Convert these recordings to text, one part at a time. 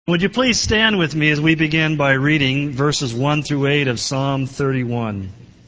Would you please stand with me as we begin by reading verses 1 through 8 of Psalm 31.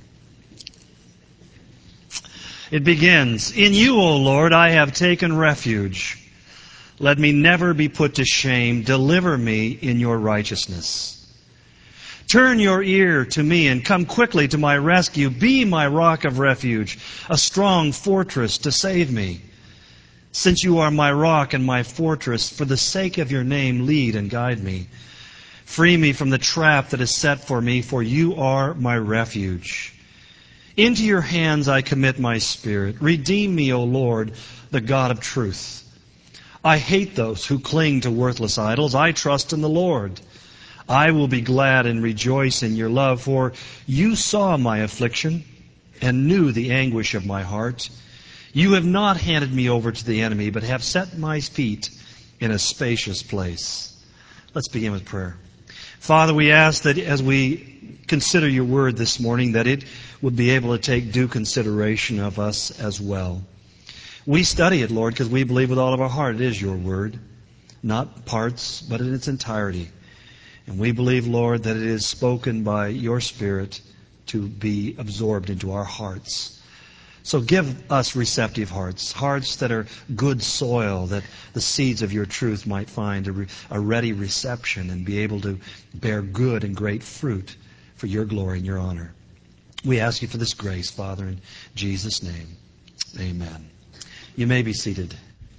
It begins, "In you, O Lord, I have taken refuge. Let me never be put to shame. Deliver me in your righteousness. Turn your ear to me and come quickly to my rescue. Be my rock of refuge, a strong fortress to save me. Since you are my rock and my fortress, for the sake of your name, lead and guide me. Free me from the trap that is set for me, for you are my refuge. Into your hands I commit my spirit. Redeem me, O Lord, the God of truth. I hate those who cling to worthless idols. I trust in the Lord. I will be glad and rejoice in your love, for you saw my affliction and knew the anguish of my heart. You have not handed me over to the enemy, but have set my feet in a spacious place." Let's begin with prayer. Father, we ask that as we consider your word this morning, that it would be able to take due consideration of us as well. We study it, Lord, because we believe with all of our heart it is your word, not parts, but in its entirety. And we believe, Lord, that it is spoken by your Spirit to be absorbed into our hearts. So give us receptive hearts, hearts that are good soil, that the seeds of your truth might find a ready reception and be able to bear good and great fruit for your glory and your honor. We ask you for this grace, Father, in Jesus' name. Amen. You may be seated.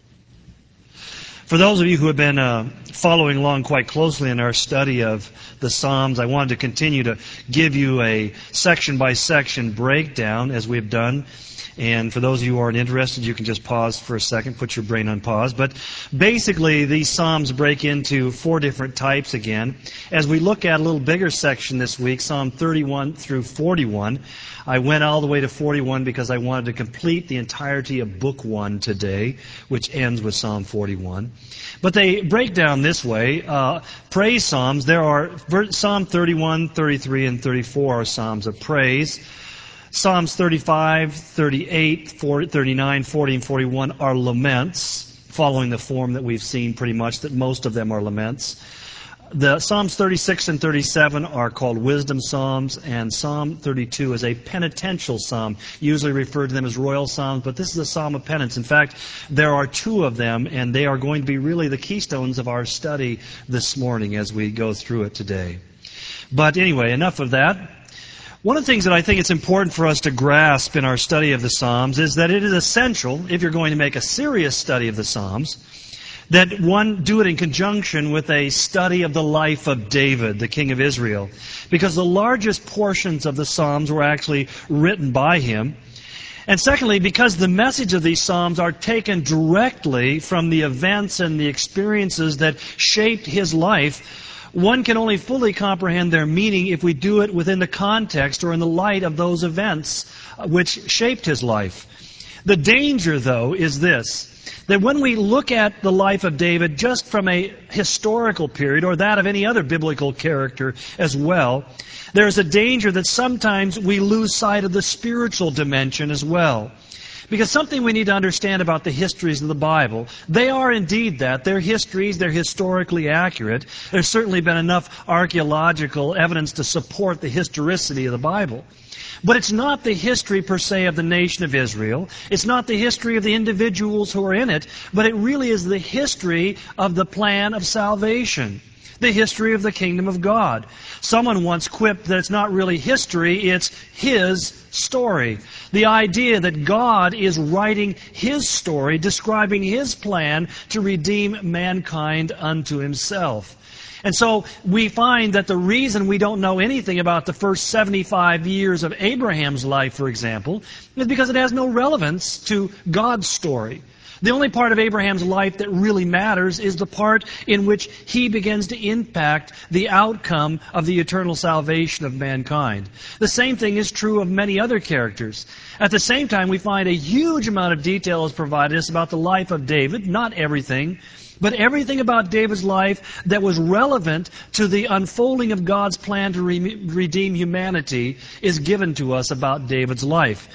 For those of you who have been following along quite closely in our study of the Psalms, I wanted to continue to give you a section-by-section breakdown as we've done. And for those of you who aren't interested, you can just pause for a second, put your brain on pause. But basically, these Psalms break into four different types again. As we look at a little bigger section this week, Psalm 31 through 41, I went all the way to 41 because I wanted to complete the entirety of Book 1 today, which ends with Psalm 41. But they break down this way. Praise Psalms, there are Psalm 31, 33, and 34 are Psalms of praise. Psalms 35, 38, 40, 39, 40, and 41 are laments, following the form that we've seen pretty much, that most of them are laments. The Psalms 36 and 37 are called wisdom psalms, and Psalm 32 is a penitential psalm, usually referred to them as royal psalms, but this is a psalm of penance. In fact, there are two of them, and they are going to be really the keystones of our study this morning as we go through it today. But anyway, enough of that. One of the things that I think it's important for us to grasp in our study of the Psalms is that it is essential, if you're going to make a serious study of the Psalms, that one do it in conjunction with a study of the life of David, the king of Israel. Because the largest portions of the Psalms were actually written by him. And secondly, because the message of these Psalms are taken directly from the events and the experiences that shaped his life, one can only fully comprehend their meaning if we do it within the context or in the light of those events which shaped his life. The danger, though, is this, that when we look at the life of David just from a historical period or that of any other biblical character as well, there's a danger that sometimes we lose sight of the spiritual dimension as well. Because something we need to understand about the histories of the Bible, they are indeed that. They're histories, they're historically accurate. There's certainly been enough archaeological evidence to support the historicity of the Bible. But it's not the history per se of the nation of Israel. It's not the history of the individuals who are in it, but it really is the history of the plan of salvation. The history of the kingdom of God. Someone once quipped that it's not really history, it's His story. The idea that God is writing His story, describing His plan to redeem mankind unto Himself. And so we find that the reason we don't know anything about the first 75 years of Abraham's life, for example, is because it has no relevance to God's story. The only part of Abraham's life that really matters is the part in which he begins to impact the outcome of the eternal salvation of mankind. The same thing is true of many other characters. At the same time, we find a huge amount of detail is provided us about the life of David, not everything, but everything about David's life that was relevant to the unfolding of God's plan to redeem humanity is given to us about David's life.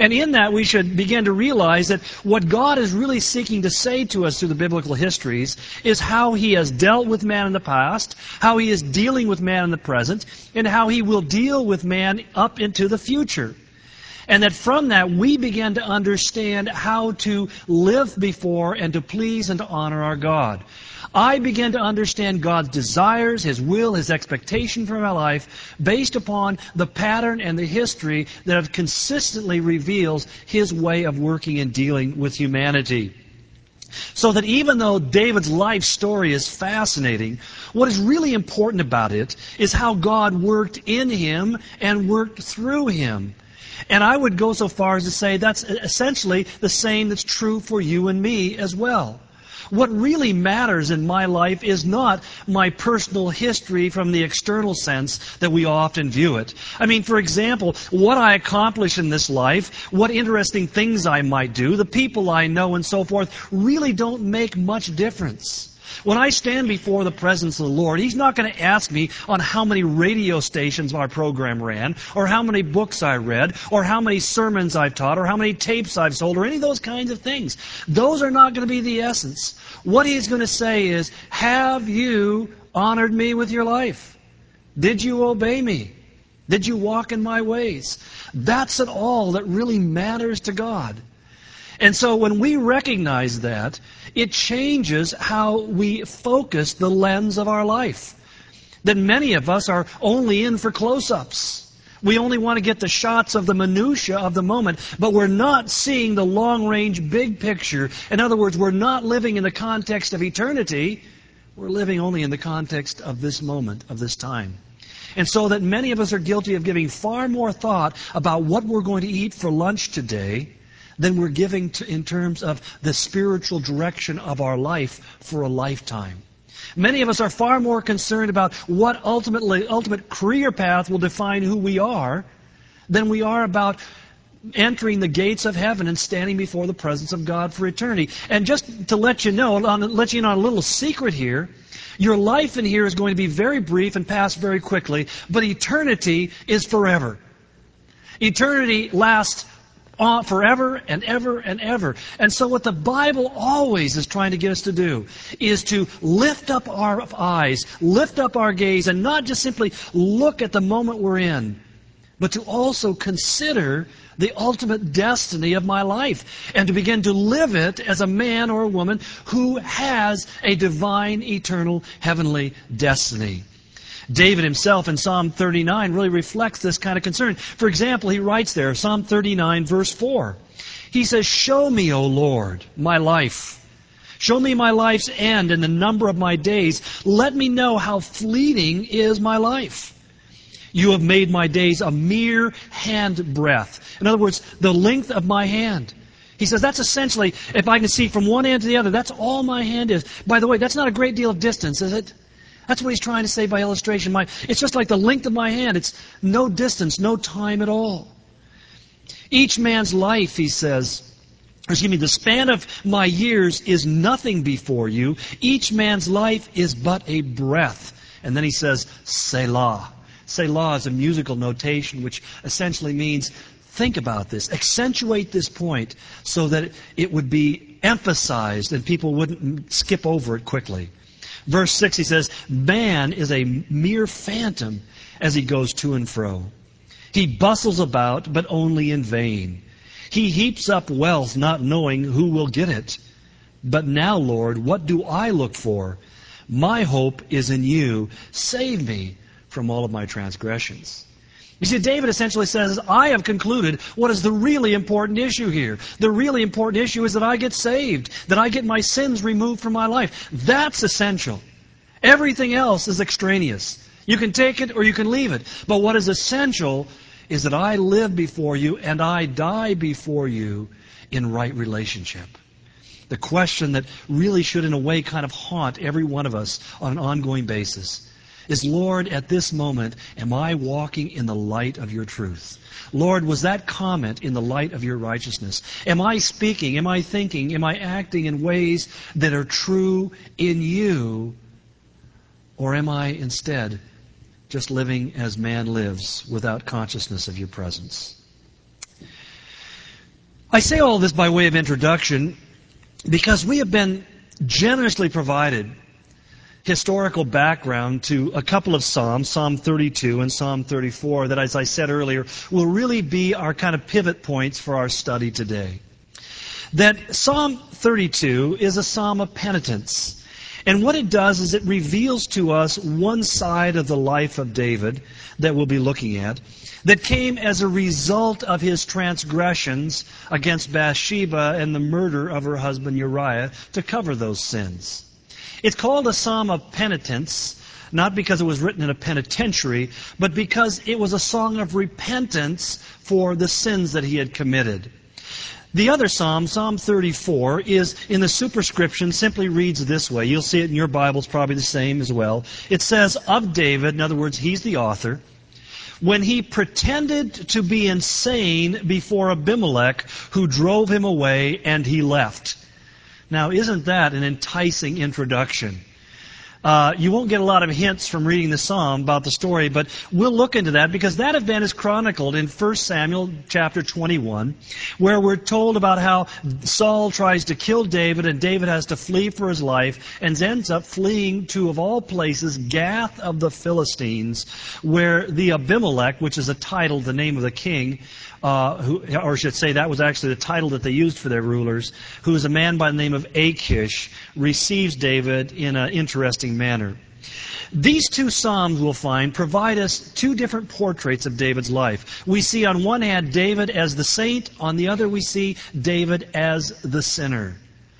And in that, we should begin to realize that what God is really seeking to say to us through the biblical histories is how He has dealt with man in the past, how He is dealing with man in the present, and how He will deal with man up into the future. And that from that, we begin to understand how to live before and to please and to honor our God. I begin to understand God's desires, His will, His expectation for my life based upon the pattern and the history that consistently reveals His way of working and dealing with humanity. So that even though David's life story is fascinating, what is really important about it is how God worked in him and worked through him. And I would go so far as to say that's essentially the same that's true for you and me as well. What really matters in my life is not my personal history from the external sense that we often view it. I mean, for example, what I accomplish in this life, what interesting things I might do, the people I know and so forth, really don't make much difference. When I stand before the presence of the Lord, He's not going to ask me on how many radio stations our program ran, or how many books I read, or how many sermons I've taught, or how many tapes I've sold, or any of those kinds of things. Those are not going to be the essence. What He's going to say is, have you honored me with your life? Did you obey me? Did you walk in my ways? That's it all that really matters to God. And so when we recognize that, it changes how we focus the lens of our life. That many of us are only in for close-ups. We only want to get the shots of the minutia of the moment, but we're not seeing the long-range big picture. In other words, we're not living in the context of eternity. We're living only in the context of this moment, of this time. And so that many of us are guilty of giving far more thought about what we're going to eat for lunch today than we're giving in terms of the spiritual direction of our life for a lifetime. Many of us are far more concerned about what ultimate career path will define who we are than we are about entering the gates of heaven and standing before the presence of God for eternity. And just to let you know, let you in on a little secret here, your life in here is going to be very brief and pass very quickly, but eternity is forever. Eternity lasts forever and ever and ever. And so what the Bible always is trying to get us to do is to lift up our eyes, lift up our gaze, and not just simply look at the moment we're in, but to also consider the ultimate destiny of my life and to begin to live it as a man or a woman who has a divine, eternal, heavenly destiny. David himself in Psalm 39 really reflects this kind of concern. For example, he writes there, Psalm 39, verse 4. He says, "Show me, O Lord, my life. Show me my life's end and the number of my days. Let me know how fleeting is my life. You have made my days a mere handbreadth." In other words, the length of my hand. He says that's essentially, if I can see from one end to the other, that's all my hand is. By the way, that's not a great deal of distance, is it? That's what he's trying to say by illustration. It's just like the length of my hand. It's no distance, no time at all. Each man's life, he says, the span of my years is nothing before you. Each man's life is but a breath. And then he says, Selah. Selah is a musical notation which essentially means think about this, accentuate this point so that it would be emphasized and people wouldn't skip over it quickly. Verse 6, he says, "Man is a mere phantom as he goes to and fro. He bustles about, but only in vain. He heaps up wealth, not knowing who will get it. But now, Lord, what do I look for? My hope is in you. Save me from all of my transgressions." You see, David essentially says, I have concluded what is the really important issue here. The really important issue is that I get saved, that I get my sins removed from my life. That's essential. Everything else is extraneous. You can take it or you can leave it. But what is essential is that I live before you and I die before you in right relationship. The question that really should in a way kind of haunt every one of us on an ongoing basis is, Lord, at this moment, am I walking in the light of your truth? Lord, was that comment in the light of your righteousness? Am I speaking, am I thinking, am I acting in ways that are true in you? Or am I instead just living as man lives without consciousness of your presence? I say all this by way of introduction because we have been generously provided historical background to a couple of Psalms, Psalm 32 and Psalm 34, that, as I said earlier, will really be our kind of pivot points for our study today. That Psalm 32 is a psalm of penitence. And what it does is it reveals to us one side of the life of David that we'll be looking at that came as a result of his transgressions against Bathsheba and the murder of her husband Uriah to cover those sins. It's called a psalm of penitence, not because it was written in a penitentiary, but because it was a song of repentance for the sins that he had committed. The other psalm, Psalm 34, is in the superscription, simply reads this way. You'll see it in your Bibles, probably the same as well. It says, of David, in other words, he's the author, when he pretended to be insane before Abimelech, who drove him away, and he left. Now, isn't that an enticing introduction? You won't get a lot of hints from reading the psalm about the story, but we'll look into that because that event is chronicled in 1 Samuel chapter 21, where we're told about how Saul tries to kill David and David has to flee for his life and ends up fleeing to, of all places, Gath of the Philistines, where the Abimelech, which is a title, the name of the king, or I should say that was actually the title that they used for their rulers, who is a man by the name of Achish, receives David in an interesting manner. These two psalms, we'll find, provide us two different portraits of David's life. We see on one hand David as the saint, on the other we see David as the sinner.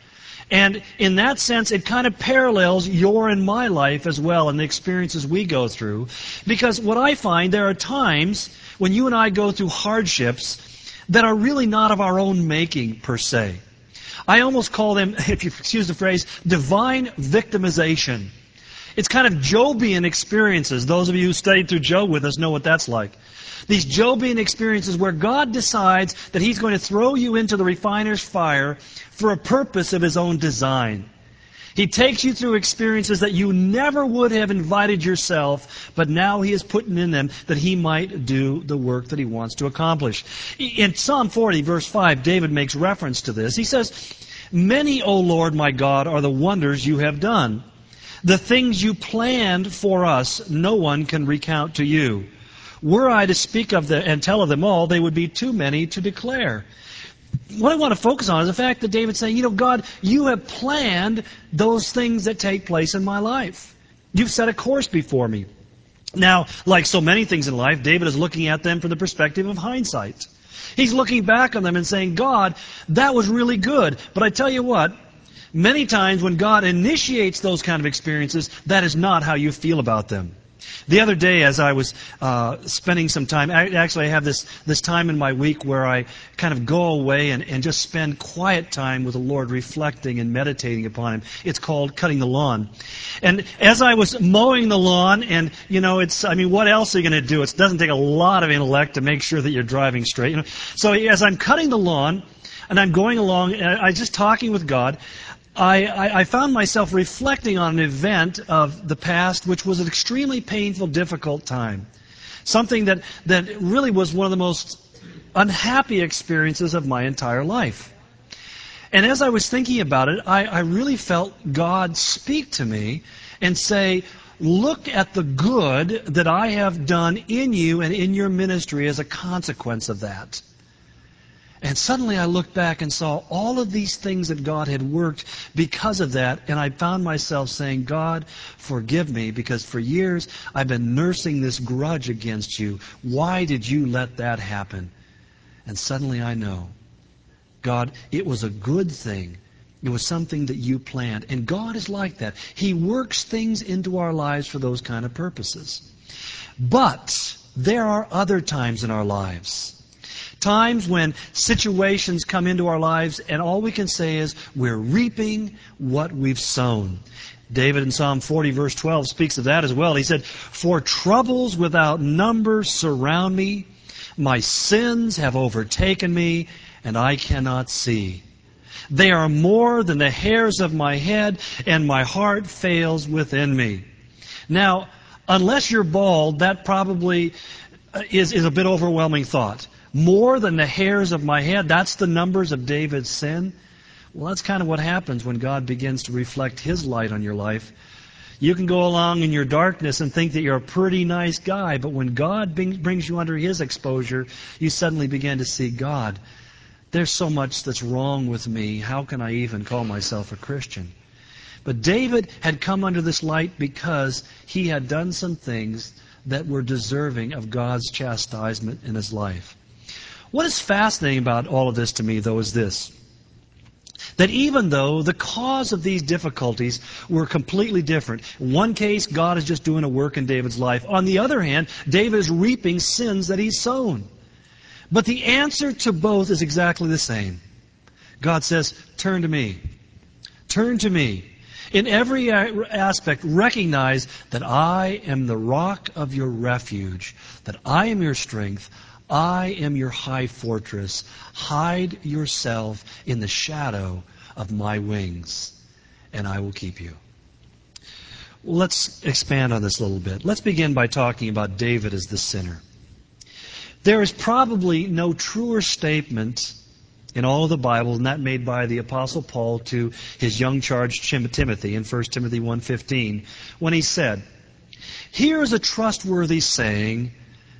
And in that sense, it kind of parallels your and my life as well and the experiences we go through. Because what I find, there are times when you and I go through hardships that are really not of our own making, per se. I almost call them, if you excuse the phrase, divine victimization. It's kind of Jobian experiences. Those of you who studied through Job with us know what that's like. These Jobian experiences where God decides that He's going to throw you into the refiner's fire for a purpose of His own design. He takes you through experiences that you never would have invited yourself, but now He is putting in them that He might do the work that He wants to accomplish. In Psalm 40, verse 5, David makes reference to this. He says, "Many, O Lord my God, are the wonders you have done. The things you planned for us, no one can recount to you. Were I to speak of them and tell of them all, they would be too many to declare." What I want to focus on is the fact that David's saying, God, you have planned those things that take place in my life. You've set a course before me. Now, like so many things in life, David is looking at them from the perspective of hindsight. He's looking back on them and saying, God, that was really good. But I tell you what, many times when God initiates those kind of experiences, that is not how you feel about them. The other day, as I was spending some time, actually I have this time in my week where I kind of go away and just spend quiet time with the Lord, reflecting and meditating upon Him. It's called cutting the lawn. And as I was mowing the lawn, and what else are you going to do? It doesn't take a lot of intellect to make sure that you're driving straight. So as I'm cutting the lawn, and I'm going along, and I'm just talking with God, I found myself reflecting on an event of the past which was an extremely painful, difficult time. Something that really was one of the most unhappy experiences of my entire life. And as I was thinking about it, I really felt God speak to me and say, look at the good that I have done in you and in your ministry as a consequence of that. And suddenly I looked back and saw all of these things that God had worked because of that, and I found myself saying, God, forgive me, because for years I've been nursing this grudge against you. Why did you let that happen? And suddenly I know, God, it was a good thing. It was something that you planned. And God is like that. He works things into our lives for those kind of purposes. But there are other times in our lives. Times when situations come into our lives and all we can say is we're reaping what we've sown. David in Psalm 40 verse 12 speaks of that as well. He said, "For troubles without number surround me. My sins have overtaken me, and I cannot see. They are more than the hairs of my head, and my heart fails within me." Now, unless you're bald, that probably is a bit overwhelming thought. more than the hairs of my head. That's the numbers of David's sin. Well, that's kind of what happens when God begins to reflect His light on your life. You can go along in your darkness and think that you're a pretty nice guy, but when God brings you under His exposure, you suddenly begin to see, God, there's so much that's wrong with me. How can I even call myself a Christian? But David had come under this light because he had done some things that were deserving of God's chastisement in his life. What is fascinating about all of this to me, though, is this. That even though the cause of these difficulties were completely different, in one case, God is just doing a work in David's life. On the other hand, David is reaping sins that he's sown. But the answer to both is exactly the same. God says, turn to me. Turn to me. In every aspect, recognize that I am the rock of your refuge, that I am your strength, I am your high fortress. Hide yourself in the shadow of my wings, and I will keep you. Well, let's expand on this a little bit. Let's begin by talking about David as the sinner. There is probably no truer statement in all of the Bible than that made by the Apostle Paul to his young charge Timothy in 1 Timothy 1:15, when he said, "Here is a trustworthy saying,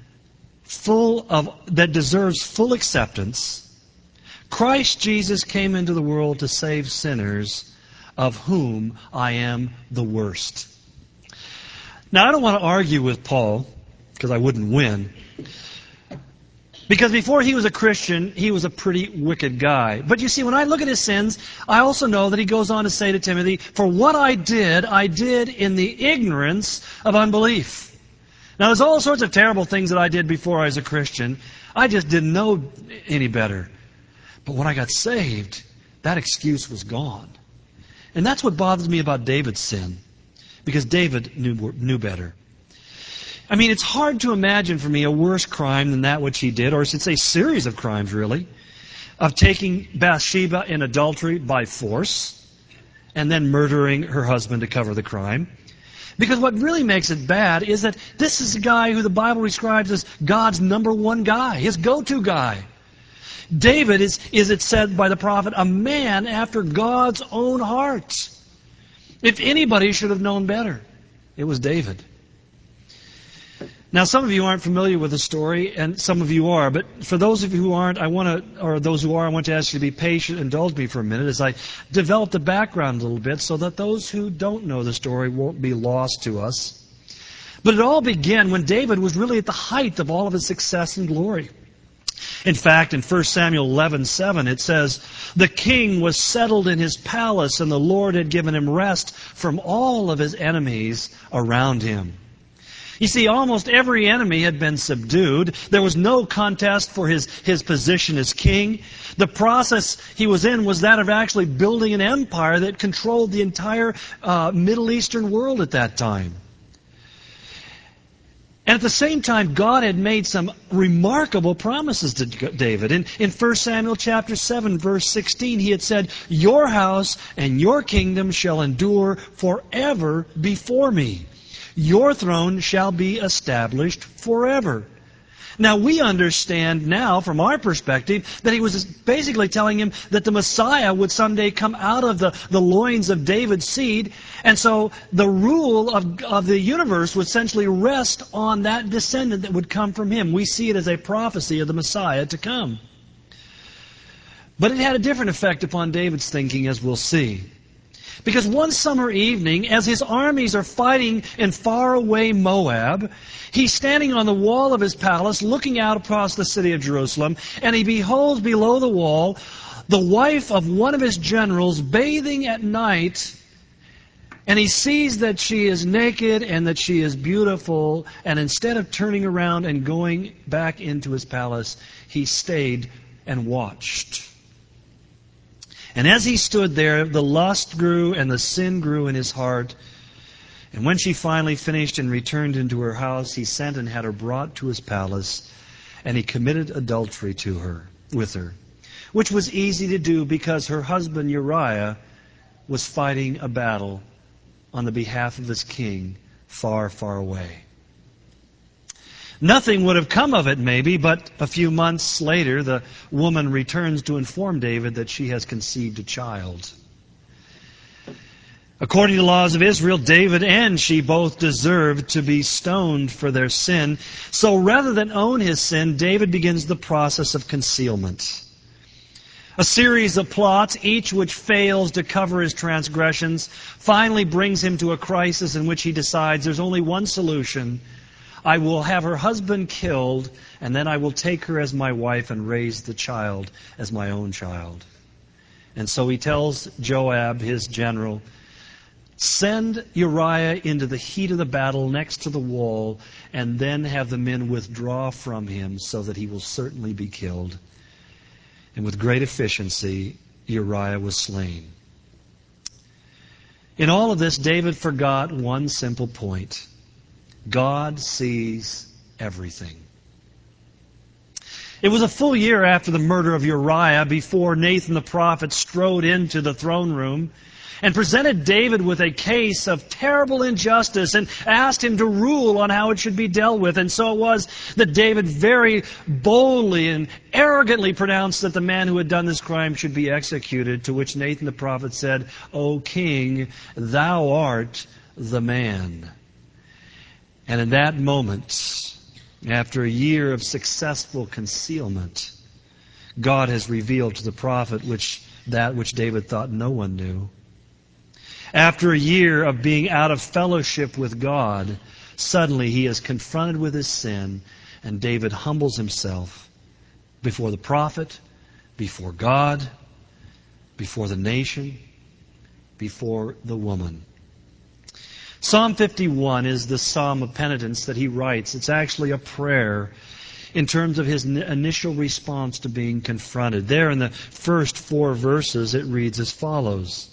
that deserves full acceptance. Christ Jesus came into the world to save sinners, of whom I am the worst." Now, I don't want to argue with Paul, because I wouldn't win. Because before he was a Christian, he was a pretty wicked guy. But you see, when I look at his sins, I also know that he goes on to say to Timothy, "For what I did in the ignorance of unbelief." Now, there's all sorts of terrible things that I did before I was a Christian. I just didn't know any better. But when I got saved, that excuse was gone. And that's what bothers me about David's sin. Because David knew better. I mean, it's hard to imagine for me a worse crime than that which he did, or I should say series of crimes, really, of taking Bathsheba in adultery by force and then murdering her husband to cover the crime. Because what really makes it bad is that this is a guy who the Bible describes as God's number one guy, his go-to guy. David is it said by the prophet, a man after God's own heart. If anybody should have known better, it was David. Now, some of you aren't familiar with the story, and some of you are. But for those of you who aren't, I want to ask you to be patient and indulge me for a minute as I develop the background a little bit so that those who don't know the story won't be lost to us. But it all began when David was really at the height of all of his success and glory. In fact, in 1 Samuel 11:7, it says, "The king was settled in his palace, and the Lord had given him rest from all of his enemies around him." You see, almost every enemy had been subdued. There was no contest for his position as king. The process he was in was that of actually building an empire that controlled the entire Middle Eastern world at that time. And at the same time, God had made some remarkable promises to David. In 1 Samuel chapter 7, verse 16, he had said, "Your house and your kingdom shall endure forever before me. Your throne shall be established forever." Now, we understand now, from our perspective, that he was basically telling him that the Messiah would someday come out of the loins of David's seed, and so the rule of the universe would essentially rest on that descendant that would come from him. We see it as a prophecy of the Messiah to come. But it had a different effect upon David's thinking, as we'll see. Because one summer evening, as his armies are fighting in faraway Moab, he's standing on the wall of his palace, looking out across the city of Jerusalem, and he beholds below the wall the wife of one of his generals bathing at night, and he sees that she is naked and that she is beautiful, and instead of turning around and going back into his palace, he stayed and watched. And as he stood there, the lust grew and the sin grew in his heart. And when she finally finished and returned into her house, he sent and had her brought to his palace, and he committed adultery with her, which was easy to do because her husband Uriah was fighting a battle on the behalf of his king far, far away. Nothing would have come of it, maybe, but a few months later, the woman returns to inform David that she has conceived a child. According to the laws of Israel, David and she both deserved to be stoned for their sin. So rather than own his sin, David begins the process of concealment. A series of plots, each which fails to cover his transgressions, finally brings him to a crisis in which he decides there's only one solution. I will have her husband killed, and then I will take her as my wife and raise the child as my own child. And so he tells Joab, his general, send Uriah into the heat of the battle next to the wall, and then have the men withdraw from him so that he will certainly be killed. And with great efficiency, Uriah was slain. In all of this, David forgot one simple point. God sees everything. It was a full year after the murder of Uriah before Nathan the prophet strode into the throne room and presented David with a case of terrible injustice and asked him to rule on how it should be dealt with. And so it was that David very boldly and arrogantly pronounced that the man who had done this crime should be executed, to which Nathan the prophet said, O king, thou art the man. And in that moment, after a year of successful concealment, God has revealed to the prophet that which David thought no one knew. After a year of being out of fellowship with God, suddenly he is confronted with his sin, and David humbles himself before the prophet, before God, before the nation, before the woman. Psalm 51 is the psalm of penitence that he writes. It's actually a prayer in terms of his initial response to being confronted. There in the first 4 verses, it reads as follows.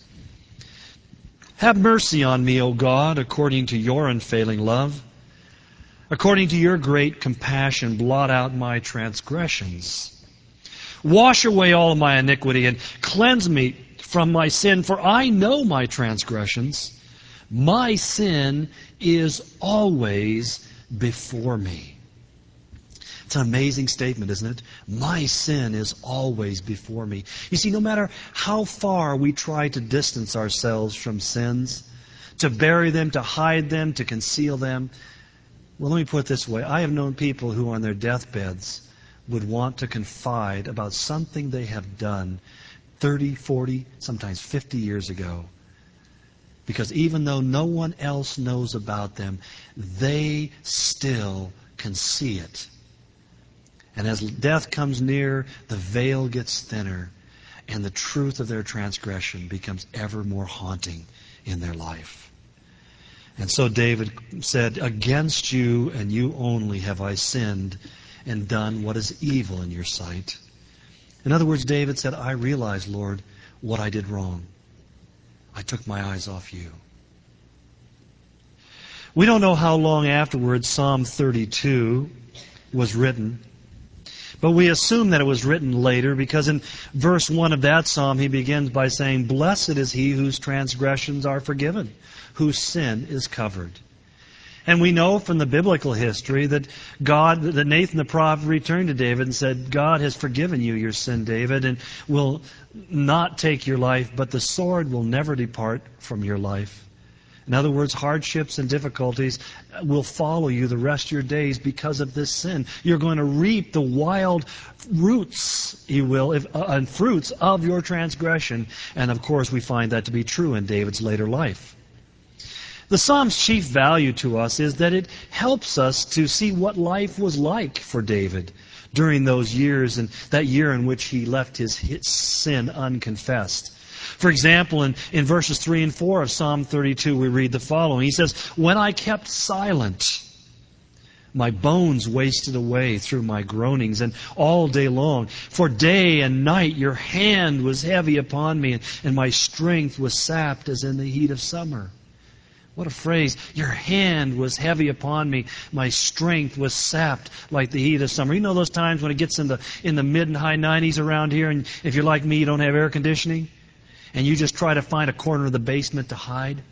Have mercy on me, O God, according to your unfailing love. According to your great compassion, blot out my transgressions. Wash away all my iniquity and cleanse me from my sin, for I know my transgressions. My sin is always before me. It's an amazing statement, isn't it? My sin is always before me. You see, no matter how far we try to distance ourselves from sins, to bury them, to hide them, to conceal them, well, let me put it this way. I have known people who on their deathbeds would want to confide about something they have done 30, 40, sometimes 50 years ago. Because even though no one else knows about them, they still can see it. And as death comes near, the veil gets thinner, and the truth of their transgression becomes ever more haunting in their life. And so David said, against you and you only have I sinned and done what is evil in your sight. In other words, David said, I realize, Lord, what I did wrong. I took my eyes off you. We don't know how long afterwards Psalm 32 was written. But we assume that it was written later because in verse 1 of that psalm he begins by saying, Blessed is he whose transgressions are forgiven, whose sin is covered. And we know from the biblical history that Nathan the prophet returned to David and said, God has forgiven you your sin, David, and will not take your life, but the sword will never depart from your life. In other words, hardships and difficulties will follow you the rest of your days because of this sin. You're going to reap the wild roots, and fruits of your transgression. And of course, we find that to be true in David's later life. The Psalm's chief value to us is that it helps us to see what life was like for David during those years, and that year in which he left his sin unconfessed. For example, in verses 3 and 4 of Psalm 32, we read the following. He says, When I kept silent, my bones wasted away through my groanings, and all day long, for day and night your hand was heavy upon me, and my strength was sapped as in the heat of summer. What a phrase. Your hand was heavy upon me. My strength was sapped like the heat of summer. You know those times when it gets in the mid and high 90s around here, and if you're like me, you don't have air conditioning? And you just try to find a corner of the basement to hide?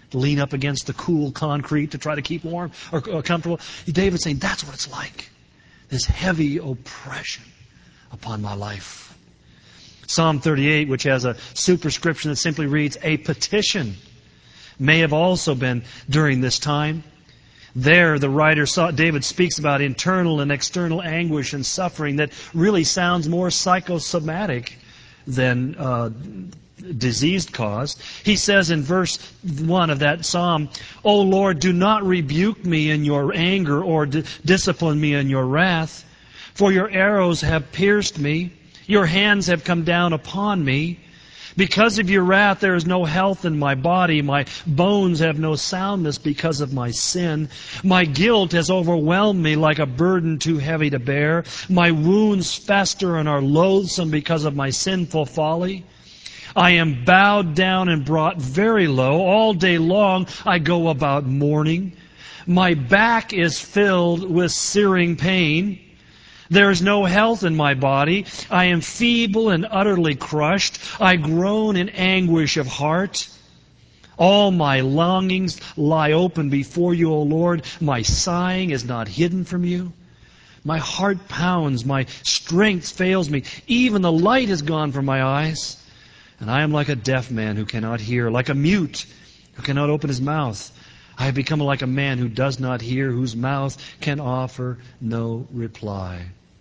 lean up against the cool concrete to try to keep warm or comfortable. David's saying, that's what it's like. This heavy oppression upon my life. Psalm 38, which has a superscription that simply reads, a petition, may have also been during this time. There, the writer David speaks about internal and external anguish and suffering that really sounds more psychosomatic than disease caused. He says in verse 1 of that psalm, O Lord, do not rebuke me in your anger or discipline me in your wrath, for your arrows have pierced me, your hands have come down upon me. Because of your wrath there is no health in my body, my bones have no soundness because of my sin. My guilt has overwhelmed me like a burden too heavy to bear. My wounds fester and are loathsome because of my sinful folly. I am bowed down and brought very low. All day long I go about mourning. My back is filled with searing pain. There is no health in my body. I am feeble and utterly crushed. I groan in anguish of heart. All my longings lie open before you, O Lord. My sighing is not hidden from you. My heart pounds. My strength fails me. Even the light is gone from my eyes. And I am like a deaf man who cannot hear, like a mute who cannot open his mouth. I have become like a man who does not hear, whose mouth can offer no reply.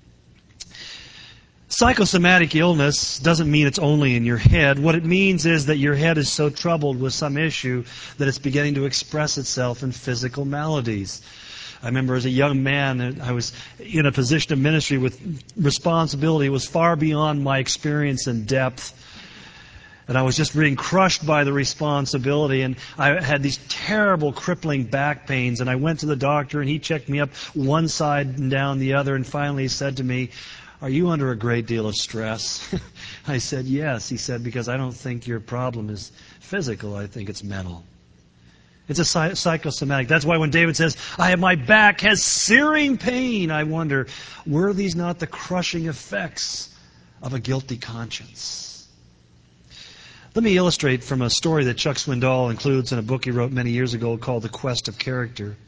Psychosomatic illness doesn't mean it's only in your head. What it means is that your head is so troubled with some issue that it's beginning to express itself in physical maladies. I remember as a young man, I was in a position of ministry with responsibility. It was far beyond my experience and depth. And I was just being crushed by the responsibility, and I had these terrible crippling back pains, and I went to the doctor, and he checked me up one side and down the other, and finally he said to me, are you under a great deal of stress? I said, yes. He said, because I don't think your problem is physical, I think it's mental. It's a psychosomatic. That's why when David says, my back has searing pain, I wonder, were these not the crushing effects of a guilty conscience? Let me illustrate from a story that Chuck Swindoll includes in a book he wrote many years ago called The Quest of Character.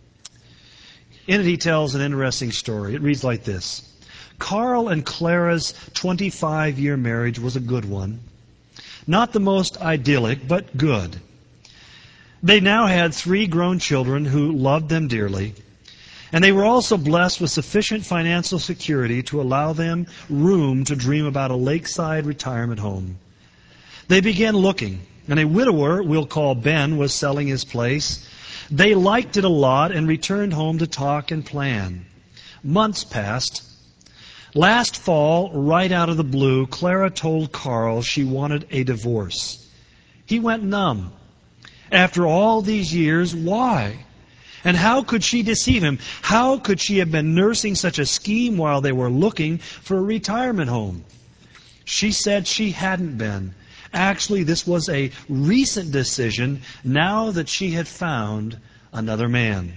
In it he tells an interesting story. It reads like this. Carl and Clara's 25-year marriage was a good one. Not the most idyllic, but good. They now had 3 grown children who loved them dearly, and they were also blessed with sufficient financial security to allow them room to dream about a lakeside retirement home. They began looking, and a widower we'll call Ben was selling his place. They liked it a lot and returned home to talk and plan. Months passed. Last fall, right out of the blue, Clara told Carl she wanted a divorce. He went numb. After all these years, why? And how could she deceive him? How could she have been nursing such a scheme while they were looking for a retirement home? She said she hadn't been. Actually, this was a recent decision now that she had found another man.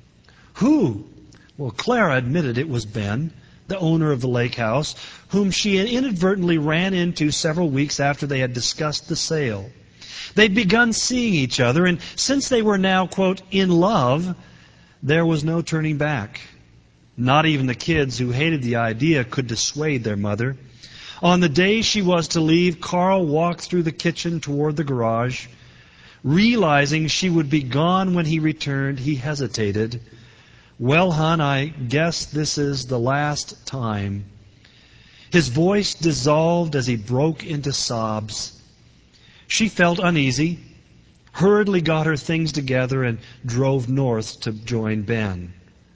Who? Well, Clara admitted it was Ben, the owner of the lake house, whom she had inadvertently ran into several weeks after they had discussed the sale. They'd begun seeing each other, and since they were now, quote, in love, there was no turning back. Not even the kids who hated the idea could dissuade their mother. On the day she was to leave, Carl walked through the kitchen toward the garage. Realizing she would be gone when he returned, he hesitated. Well, hon, I guess this is the last time. His voice dissolved as he broke into sobs. She felt uneasy, hurriedly got her things together, and drove north to join Ben.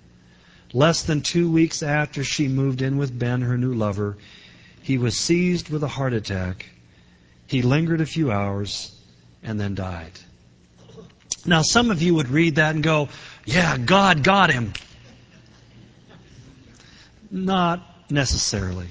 Less than 2 weeks after she moved in with Ben, her new lover, he was seized with a heart attack. He lingered a few hours and then died. Now, some of you would read that and go, yeah, God got him. Not necessarily.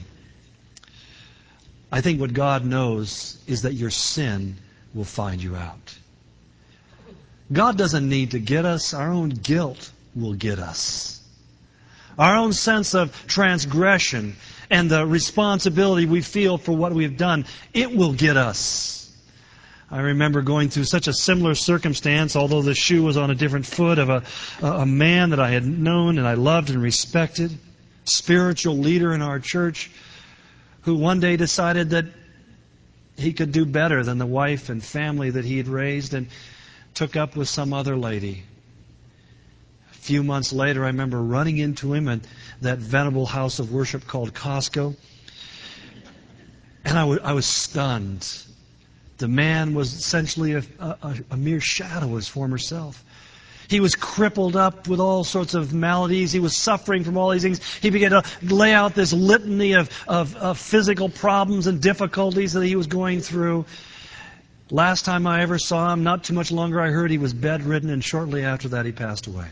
I think what God knows is that your sin will find you out. God doesn't need to get us. Our own guilt will get us. Our own sense of transgression and the responsibility we feel for what we've done, it will get us. I remember going through such a similar circumstance, although the shoe was on a different foot, of a man that I had known and I loved and respected, spiritual leader in our church, who one day decided that he could do better than the wife and family that he had raised and took up with some other lady. A few months later, I remember running into him at that venerable house of worship called Costco, and I was stunned. The man was essentially a mere shadow of his former self. He was crippled up with all sorts of maladies. He was suffering from all these things. He began to lay out this litany of physical problems and difficulties that he was going through. Last time I ever saw him, not too much longer, I heard he was bedridden, and shortly after that he passed away.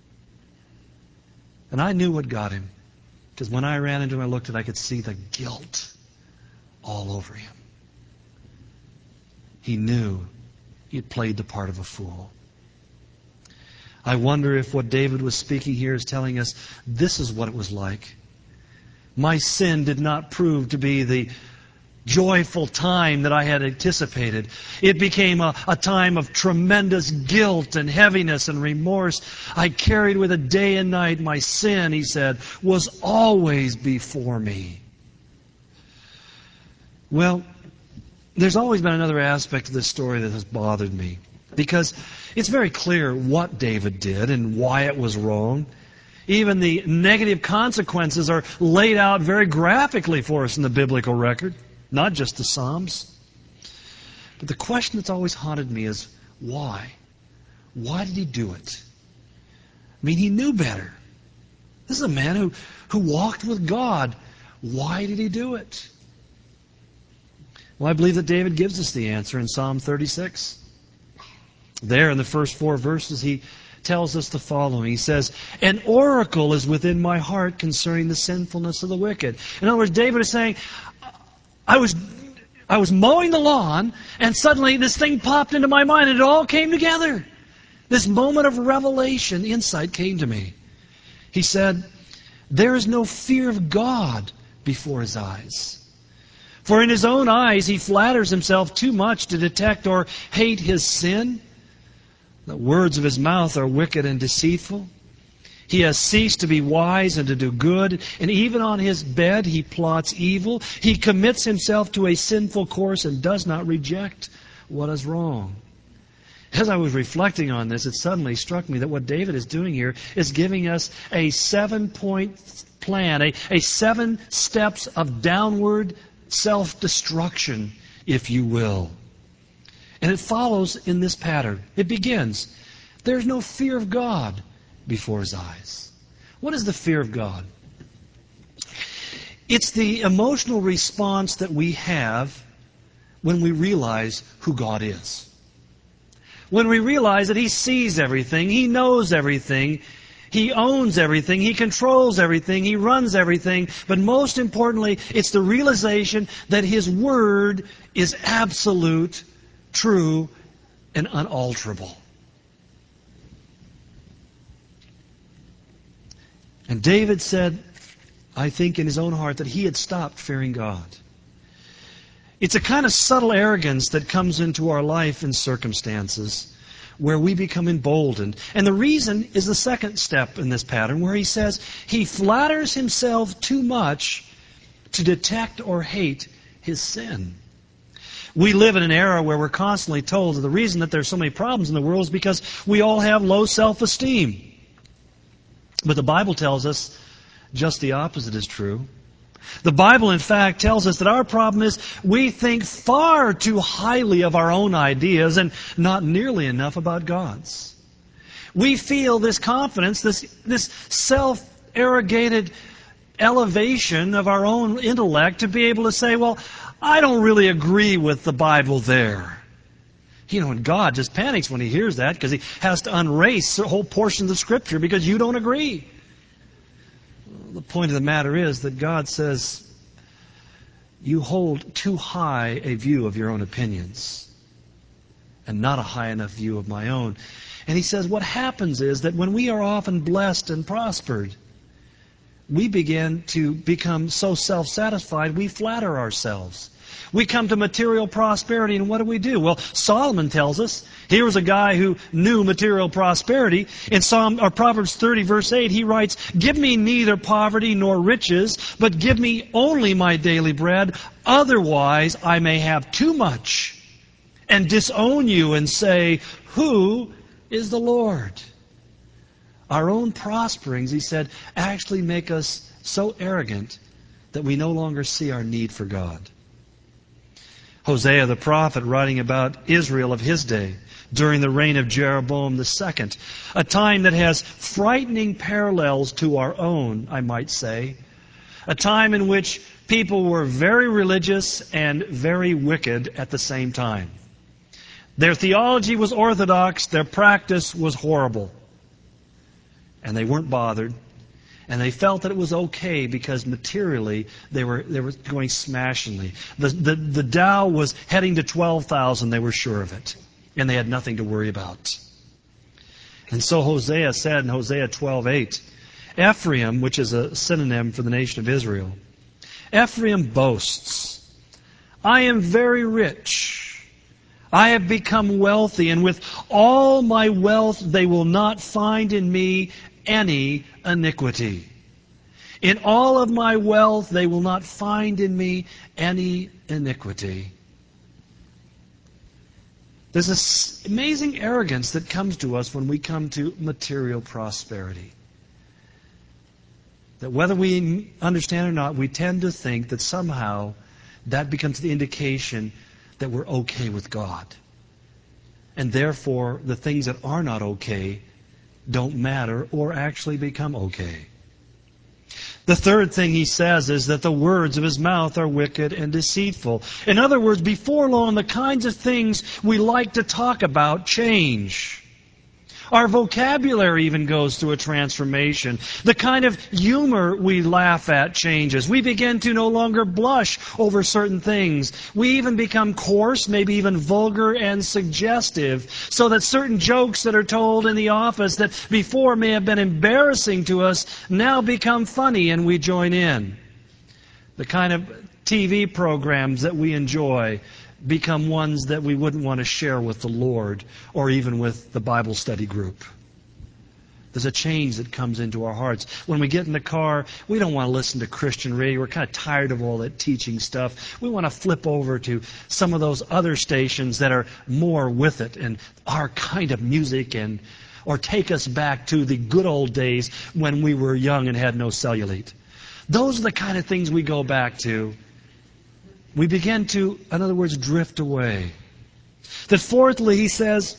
And I knew what got him, because when I ran into him, I looked and I could see the guilt all over him. He knew he had played the part of a fool. I wonder if what David was speaking here is telling us this is what it was like. My sin did not prove to be the joyful time that I had anticipated. It became a time of tremendous guilt and heaviness and remorse. I carried with it day and night. My sin, he said, was always before me. Well, there's always been another aspect of this story that has bothered me, because it's very clear what David did and why it was wrong. Even the negative consequences are laid out very graphically for us in the biblical record, not just the Psalms. But the question that's always haunted me is, why? Why did he do it? I mean, he knew better. This is a man who walked with God. Why did he do it? Well, I believe that David gives us the answer in Psalm 36. There in the first 4 verses, he tells us the following. He says, "An oracle is within my heart concerning the sinfulness of the wicked." In other words, David is saying, I was mowing the lawn, and suddenly this thing popped into my mind, and it all came together. This moment of revelation, insight came to me. He said, "There is no fear of God before his eyes. For in his own eyes he flatters himself too much to detect or hate his sin. The words of his mouth are wicked and deceitful. He has ceased to be wise and to do good, and even on his bed he plots evil. He commits himself to a sinful course and does not reject what is wrong." As I was reflecting on this, it suddenly struck me that what David is doing here is giving us a 7-point plan, a 7 steps of downward self-destruction, if you will. And it follows in this pattern. It begins, there's no fear of God before his eyes. What is the fear of God? It's the emotional response that we have when we realize who God is. When we realize that he sees everything, he knows everything, he owns everything, he controls everything, he runs everything, but most importantly, it's the realization that his word is absolute, true, and unalterable. And David said, I think in his own heart, that he had stopped fearing God. It's a kind of subtle arrogance that comes into our life in circumstances where we become emboldened. And the reason is the second step in this pattern, where he says he flatters himself too much to detect or hate his sin. We live in an era where we're constantly told that the reason that there's so many problems in the world is because we all have low self-esteem. But the Bible tells us just the opposite is true. The Bible, in fact, tells us that our problem is we think far too highly of our own ideas and not nearly enough about God's. We feel this confidence, this self-arrogated elevation of our own intellect to be able to say, well, I don't really agree with the Bible there. You know, and God just panics when he hears that, because he has to unrace a whole portion of the Scripture because you don't agree. The point of the matter is that God says, you hold too high a view of your own opinions and not a high enough view of my own. And he says what happens is that when we are often blessed and prospered, we begin to become so self-satisfied we flatter ourselves. We come to material prosperity, and what do? Well, Solomon tells us, here was a guy who knew material prosperity. In Proverbs 30, verse 8, he writes, "Give me neither poverty nor riches, but give me only my daily bread. Otherwise I may have too much and disown you and say, 'Who is the Lord?'" Our own prosperings, he said, actually make us so arrogant that we no longer see our need for God. Hosea the prophet, writing about Israel of his day during the reign of Jeroboam II, a time that has frightening parallels to our own, I might say, a time in which people were very religious and very wicked at the same time. Their theology was orthodox, their practice was horrible. And they weren't bothered. And they felt that it was okay because materially they were going smashingly. The Dow was heading to 12,000, they were sure of it. And they had nothing to worry about. And so Hosea said in Hosea 12:8, Ephraim, which is a synonym for the nation of Israel, Ephraim boasts, "I am very rich. I have become wealthy, and with all my wealth they will not find in me any iniquity. In all of my wealth they will not find in me any iniquity." There's this amazing arrogance that comes to us when we come to material prosperity. That whether we understand or not, we tend to think that somehow that becomes the indication that we're okay with God. And therefore, the things that are not okay don't matter or actually become okay. The third thing he says is that the words of his mouth are wicked and deceitful. In other words, before long, the kinds of things we like to talk about change. Our vocabulary even goes through a transformation. The kind of humor we laugh at changes. We begin to no longer blush over certain things. We even become coarse, maybe even vulgar and suggestive, so that certain jokes that are told in the office that before may have been embarrassing to us now become funny and we join in. The kind of TV programs that we enjoy become ones that we wouldn't want to share with the Lord or even with the Bible study group. There's a change that comes into our hearts. When we get in the car, we don't want to listen to Christian radio. We're kind of tired of all that teaching stuff. We want to flip over to some of those other stations that are more with it and our kind of music, or take us back to the good old days when we were young and had no cellulite. Those are the kind of things we go back to. We begin to, in other words, drift away. That fourthly, he says,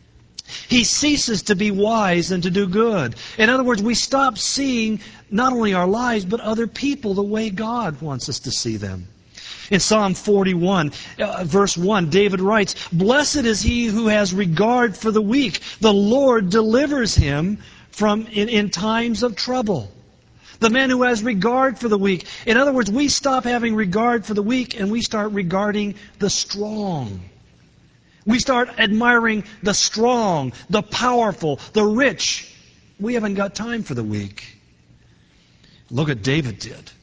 he ceases to be wise and to do good. In other words, we stop seeing not only our lives, but other people the way God wants us to see them. In Psalm 41, verse 1, David writes, "Blessed is he who has regard for the weak. The Lord delivers him from in times of trouble." The man who has regard for the weak. In other words, we stop having regard for the weak and we start regarding the strong. We start admiring the strong, the powerful, the rich. We haven't got time for the weak. Look what David did.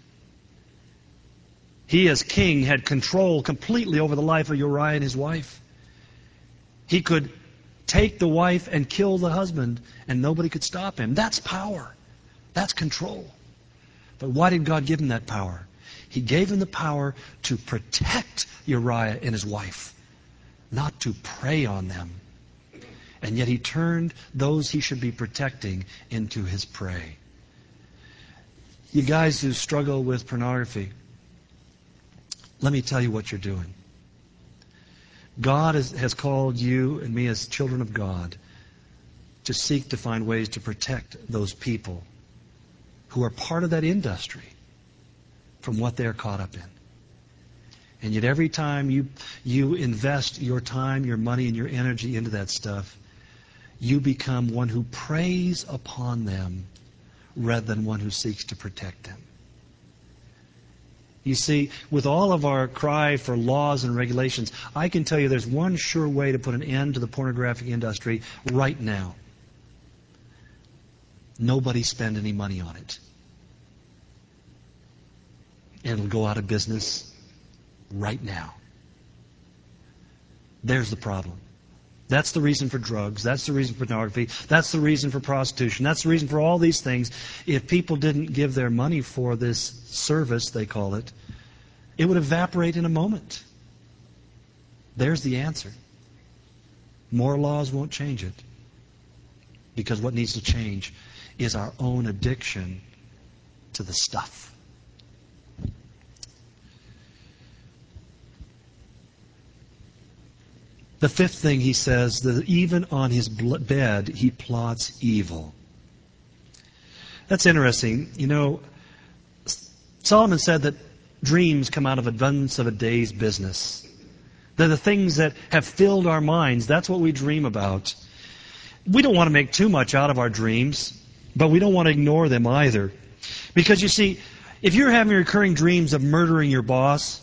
He, as king, had control completely over the life of Uriah and his wife. He could take the wife and kill the husband, and nobody could stop him. That's power. That's control. But why did God give him that power? He gave him the power to protect Uriah and his wife, not to prey on them. And yet he turned those he should be protecting into his prey. You guys who struggle with pornography, let me tell you what you're doing. God has called you and me as children of God to seek to find ways to protect those people who are part of that industry from what they're caught up in. And yet every time you invest your time, your money, and your energy into that stuff, you become one who preys upon them rather than one who seeks to protect them. You see, with all of our cry for laws and regulations, I can tell you there's one sure way to put an end to the pornographic industry right now. Nobody spend any money on it. And it'll go out of business. right now. There's the problem. That's the reason for drugs. That's the reason for pornography. That's the reason for prostitution. That's the reason for all these things. If people didn't give their money for this service, they call it, it would evaporate in a moment. There's the answer. More laws won't change it. Because what needs to change is our own addiction to the stuff. The fifth thing he says, that even on his bed he plots evil. That's interesting. You know, Solomon said that dreams come out of abundance of a day's business. They're the things that have filled our minds. That's what we dream about. We don't want to make too much out of our dreams, but we don't want to ignore them either. Because you see, if you're having recurring dreams of murdering your boss,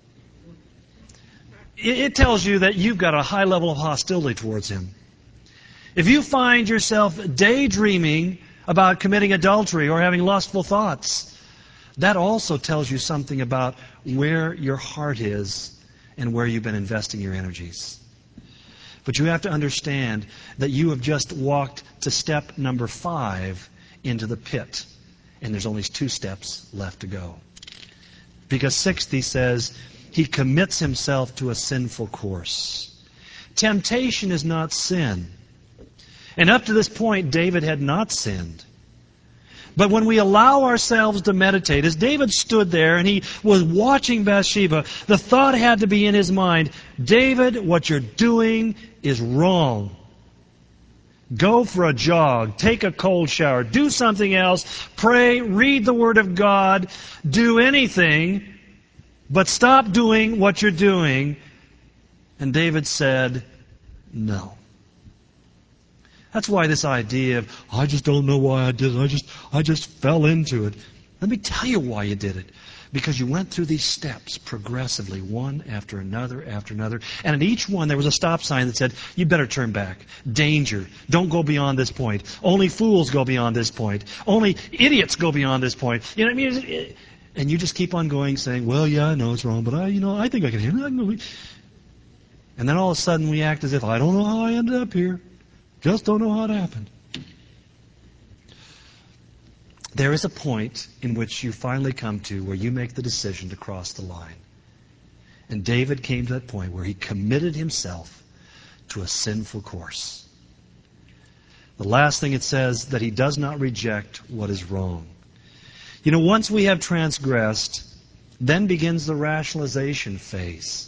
it tells you that you've got a high level of hostility towards him. If you find yourself daydreaming about committing adultery or having lustful thoughts, that also tells you something about where your heart is and where you've been investing your energies. But you have to understand that you have just walked to step number 5 into the pit, and there's only 2 steps left to go. Because 60 says, he commits himself to a sinful course. Temptation is not sin. And up to this point, David had not sinned. But when we allow ourselves to meditate, as David stood there and he was watching Bathsheba, the thought had to be in his mind, David, what you're doing is wrong. Go for a jog, take a cold shower, do something else, pray, read the Word of God, do anything, but stop doing what you're doing. And David said, no. That's why this idea of, I just don't know why I did it, I just fell into it. Let me tell you why you did it. Because you went through these steps progressively, one after another. And at each one there was a stop sign that said, you better turn back. Danger. Don't go beyond this point. Only fools go beyond this point. Only idiots go beyond this point. You know what I mean? And you just keep on going saying, well, yeah, I know it's wrong, but I think I can handle it. And then all of a sudden we act as if, I don't know how I ended up here. Just don't know how it happened. There is a point in which you finally come to where you make the decision to cross the line. And David came to that point where he committed himself to a sinful course. The last thing it says, that he does not reject what is wrong. You know, once we have transgressed, then begins the rationalization phase.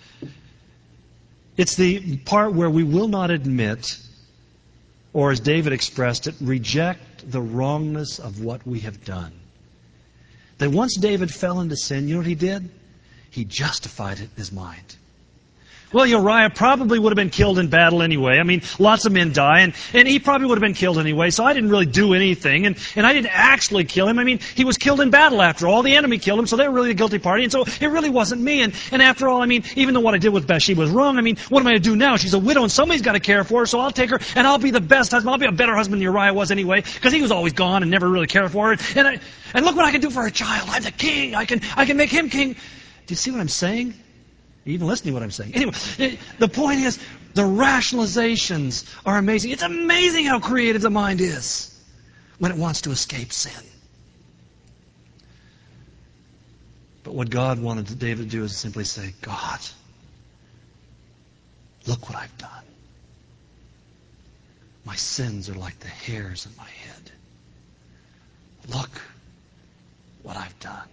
It's the part where we will not admit, or as David expressed it, reject the wrongness of what we have done. That once David fell into sin, you know what he did? He justified it in his mind. Well, Uriah probably would have been killed in battle anyway. I mean, lots of men die, and he probably would have been killed anyway, so I didn't really do anything, and I didn't actually kill him. I mean, he was killed in battle after all. The enemy killed him, so they were really the guilty party, and so it really wasn't me. And after all, I mean, even though what I did with Bathsheba was wrong, I mean, what am I going to do now? She's a widow, and somebody's got to care for her, so I'll take her, and I'll be the best husband. I'll be a better husband than Uriah was anyway, because he was always gone and never really cared for her. And look what I can do for her child. I'm the king. I can make him king. Do you see what I'm saying? Are you even listening to what I'm saying? Anyway, the point is, the rationalizations are amazing. It's amazing how creative the mind is when it wants to escape sin. But what God wanted David to do is simply say, God, look what I've done. My sins are like the hairs on my head. Look what I've done.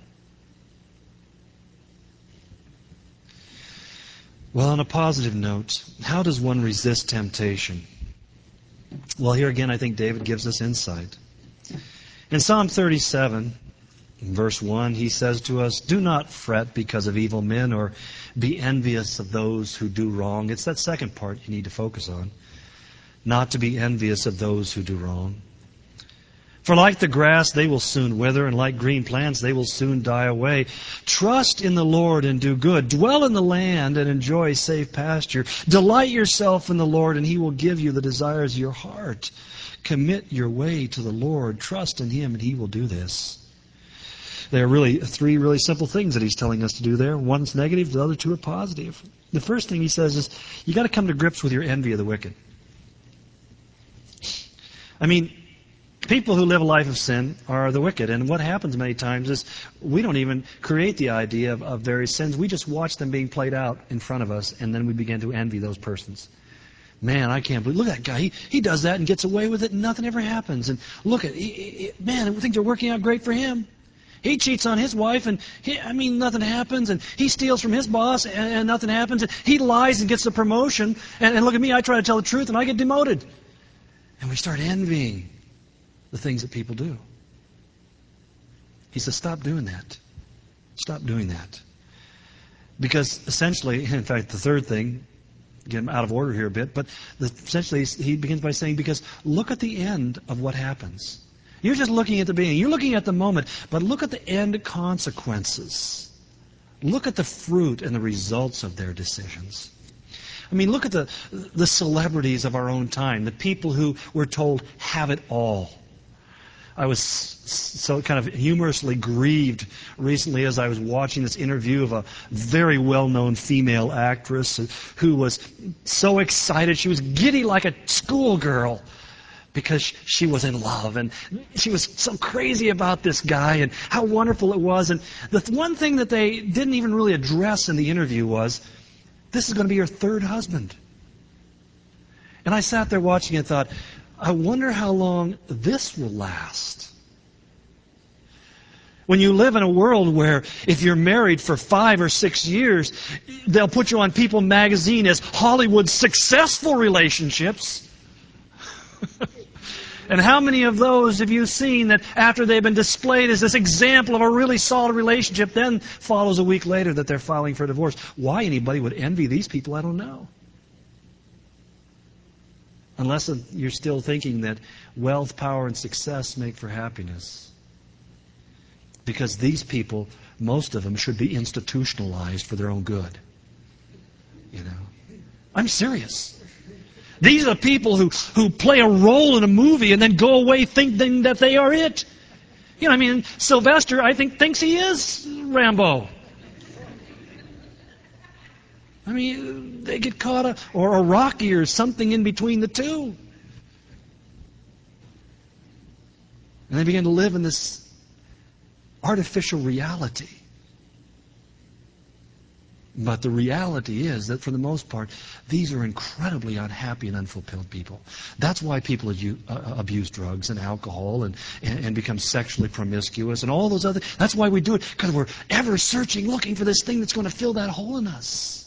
Well, on a positive note, how does one resist temptation? Well, here again, I think David gives us insight. In Psalm 37, in verse 1, he says to us, do not fret because of evil men or be envious of those who do wrong. It's that second part you need to focus on. Not to be envious of those who do wrong. For like the grass, they will soon wither, and like green plants, they will soon die away. Trust in the Lord and do good. Dwell in the land and enjoy safe pasture. Delight yourself in the Lord, and He will give you the desires of your heart. Commit your way to the Lord. Trust in Him, and He will do this. There are really three really simple things that he's telling us to do there. One's negative, the other two are positive. The first thing he says is, you got to come to grips with your envy of the wicked. I mean, people who live a life of sin are the wicked. And what happens many times is we don't even create the idea of various sins. We just watch them being played out in front of us, and then we begin to envy those persons. Man, I can't believe, look at that guy. He does that and gets away with it and nothing ever happens. And look at, man, things are working out great for him. He cheats on his wife and, nothing happens. And he steals from his boss and nothing happens. And he lies and gets the promotion. And look at me, I try to tell the truth and I get demoted. And we start envying the things that people do. He says, stop doing that. Stop doing that. Because essentially, in fact, the third thing, get him out of order here a bit, but essentially he begins by saying, because look at the end of what happens. You're just looking at the beginning. You're looking at the moment, but look at the end consequences. Look at the fruit and the results of their decisions. Look at the celebrities of our own time, the people who we're told have it all. I was so kind of humorously grieved recently as I was watching this interview of a very well-known female actress who was so excited. She was giddy like a schoolgirl because she was in love. And she was so crazy about this guy and how wonderful it was. And the one thing that they didn't even really address in the interview was, this is going to be your third husband. And I sat there watching and thought, I wonder how long this will last. When you live in a world where if you're married for 5 or 6 years, they'll put you on People magazine as Hollywood's successful relationships. And how many of those have you seen that after they've been displayed as this example of a really solid relationship, then follows a week later that they're filing for divorce? Why anybody would envy these people, I don't know. Unless you're still thinking that wealth, power, and success make for happiness. Because these people, most of them, should be institutionalized for their own good. I'm serious. These are people who play a role in a movie and then go away thinking that they are it. Sylvester, I think, thinks he is Rambo. They get caught or a Rocky or something in between the two. And they begin to live in this artificial reality. But the reality is that for the most part, these are incredibly unhappy and unfulfilled people. That's why people abuse drugs and alcohol and become sexually promiscuous and all those other. That's why we do it, because we're ever searching, looking for this thing that's going to fill that hole in us.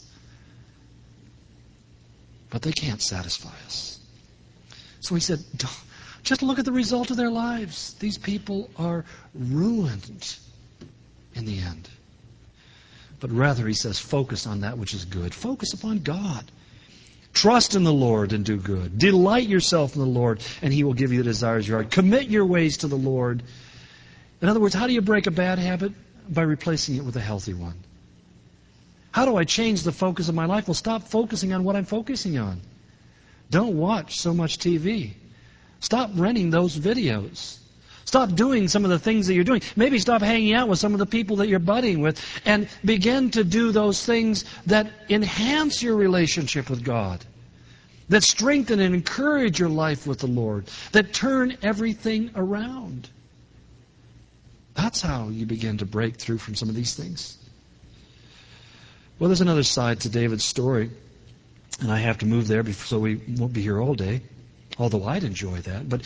But they can't satisfy us. So he said, just look at the result of their lives. These people are ruined in the end. But rather, he says, focus on that which is good. Focus upon God. Trust in the Lord and do good. Delight yourself in the Lord, and He will give you the desires of your heart. Commit your ways to the Lord. In other words, how do you break a bad habit? By replacing it with a healthy one. How do I change the focus of my life? Well, stop focusing on what I'm focusing on. Don't watch so much TV. Stop renting those videos. Stop doing some of the things that you're doing. Maybe stop hanging out with some of the people that you're buddying with and begin to do those things that enhance your relationship with God, that strengthen and encourage your life with the Lord, that turn everything around. That's how you begin to break through from some of these things. Well, there's another side to David's story, and I have to move there so we won't be here all day, although I'd enjoy that. But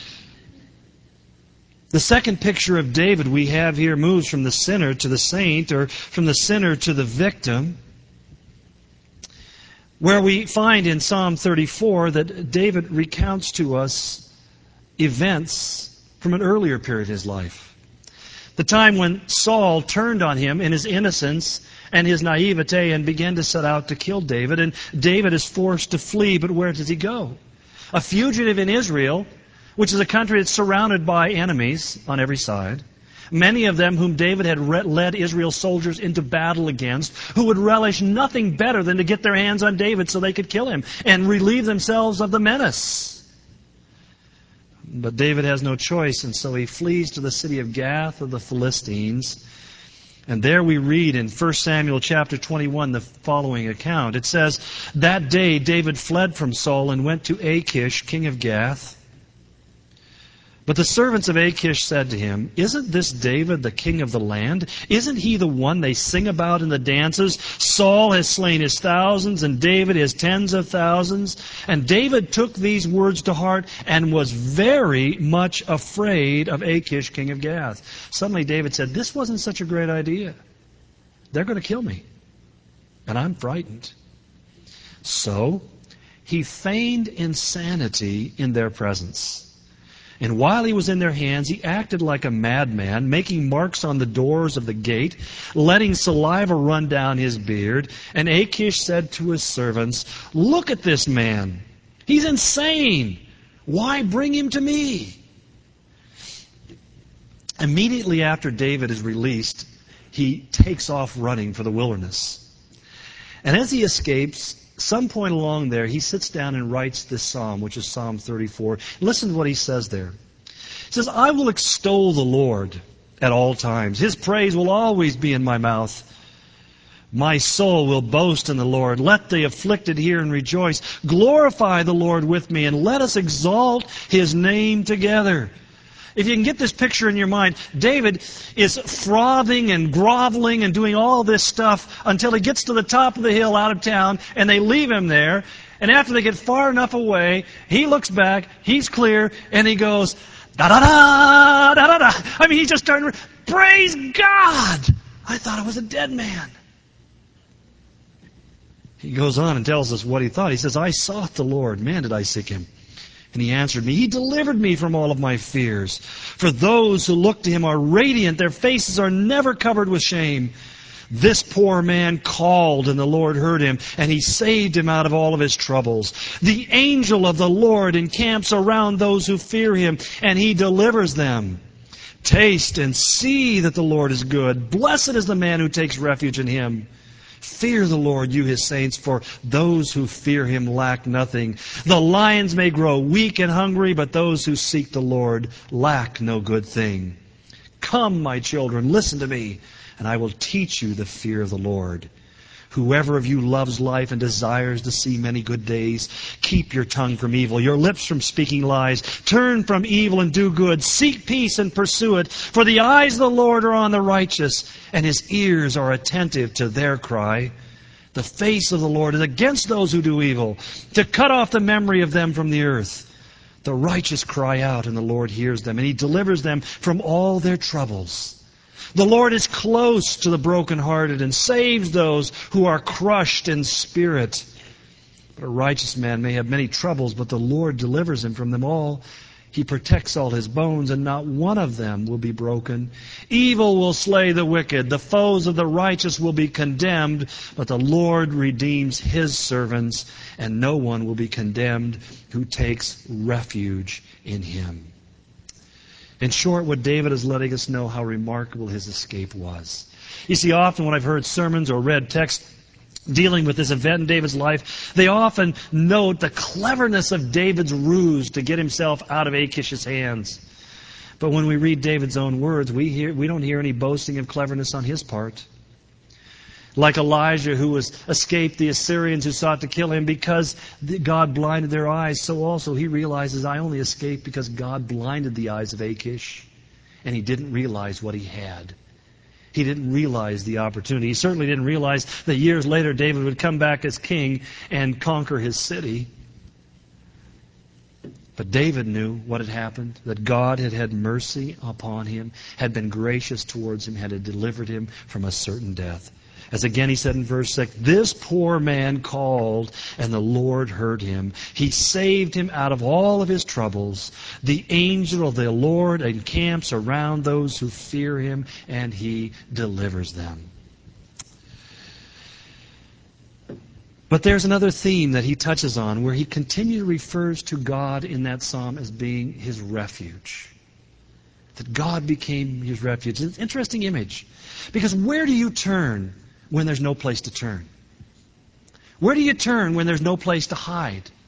the second picture of David we have here moves from the sinner to the saint, or from the sinner to the victim, where we find in Psalm 34 that David recounts to us events from an earlier period of his life. The time when Saul turned on him in his innocence and his naivete and began to set out to kill David. And David is forced to flee, but where does he go? A fugitive in Israel, which is a country that's surrounded by enemies on every side. Many of them whom David had led Israel's soldiers into battle against, who would relish nothing better than to get their hands on David so they could kill him and relieve themselves of the menace. But David has no choice, and so he flees to the city of Gath of the Philistines. And there we read in 1 Samuel chapter 21 the following account. It says, "That day David fled from Saul and went to Achish, king of Gath. But the servants of Achish said to him, 'Isn't this David the king of the land? Isn't he the one they sing about in the dances? Saul has slain his thousands, and David his tens of thousands.' And David took these words to heart and was very much afraid of Achish, king of Gath." Suddenly David said, "This wasn't such a great idea. They're going to kill me, and I'm frightened." So he feigned insanity in their presence. And while he was in their hands, he acted like a madman, making marks on the doors of the gate, letting saliva run down his beard. And Achish said to his servants, "Look at this man. He's insane. Why bring him to me?" Immediately after David is released, he takes off running for the wilderness. And as he escapes, some point along there, he sits down and writes this psalm, which is Psalm 34. Listen to what he says there. He says, "I will extol the Lord at all times. His praise will always be in my mouth. My soul will boast in the Lord. Let the afflicted hear and rejoice. Glorify the Lord with me, and let us exalt His name together." If you can get this picture in your mind, David is frothing and groveling and doing all this stuff until he gets to the top of the hill out of town, and they leave him there. And after they get far enough away, he looks back, he's clear, and he goes, da-da-da, da-da-da. I mean, he just started, "Praise God! I thought I was a dead man." He goes on and tells us what he thought. He says, "I sought the Lord. Man, did I seek Him. And He answered me. He delivered me from all of my fears. For those who look to Him are radiant. Their faces are never covered with shame. This poor man called, and the Lord heard him, and He saved him out of all of his troubles. The angel of the Lord encamps around those who fear Him, and He delivers them. Taste and see that the Lord is good. Blessed is the man who takes refuge in Him. Fear the Lord, you His saints, for those who fear Him lack nothing. The lions may grow weak and hungry, but those who seek the Lord lack no good thing. Come, my children, listen to me, and I will teach you the fear of the Lord. Whoever of you loves life and desires to see many good days, keep your tongue from evil, your lips from speaking lies. Turn from evil and do good. Seek peace and pursue it. For the eyes of the Lord are on the righteous, and His ears are attentive to their cry. The face of the Lord is against those who do evil, to cut off the memory of them from the earth. The righteous cry out, and the Lord hears them, and He delivers them from all their troubles. The Lord is close to the brokenhearted and saves those who are crushed in spirit. But a righteous man may have many troubles, but the Lord delivers him from them all. He protects all his bones, and not one of them will be broken. Evil will slay the wicked. The foes of the righteous will be condemned, but the Lord redeems His servants, and no one will be condemned who takes refuge in Him. In short, what David is letting us know how remarkable his escape was. You see, often when I've heard sermons or read texts dealing with this event in David's life, they often note the cleverness of David's ruse to get himself out of Achish's hands. But when we read David's own words, we don't hear any boasting of cleverness on his part. Like Elijah, who escaped the Assyrians who sought to kill him because God blinded their eyes, so also he realizes, I only escaped because God blinded the eyes of Achish, and he didn't realize what he had. He didn't realize the opportunity. He certainly didn't realize that years later David would come back as king and conquer his city. But David knew what had happened, that God had had mercy upon him, had been gracious towards him, had delivered him from a certain death. As again he said in verse 6, "This poor man called, and the Lord heard him. He saved him out of all of his troubles. The angel of the Lord encamps around those who fear Him, and He delivers them." But there's another theme that he touches on where he continually refers to God in that psalm as being his refuge. That God became his refuge. It's an interesting image. Because where do you turn when there's no place to turn? Where do you turn when there's no place to hide?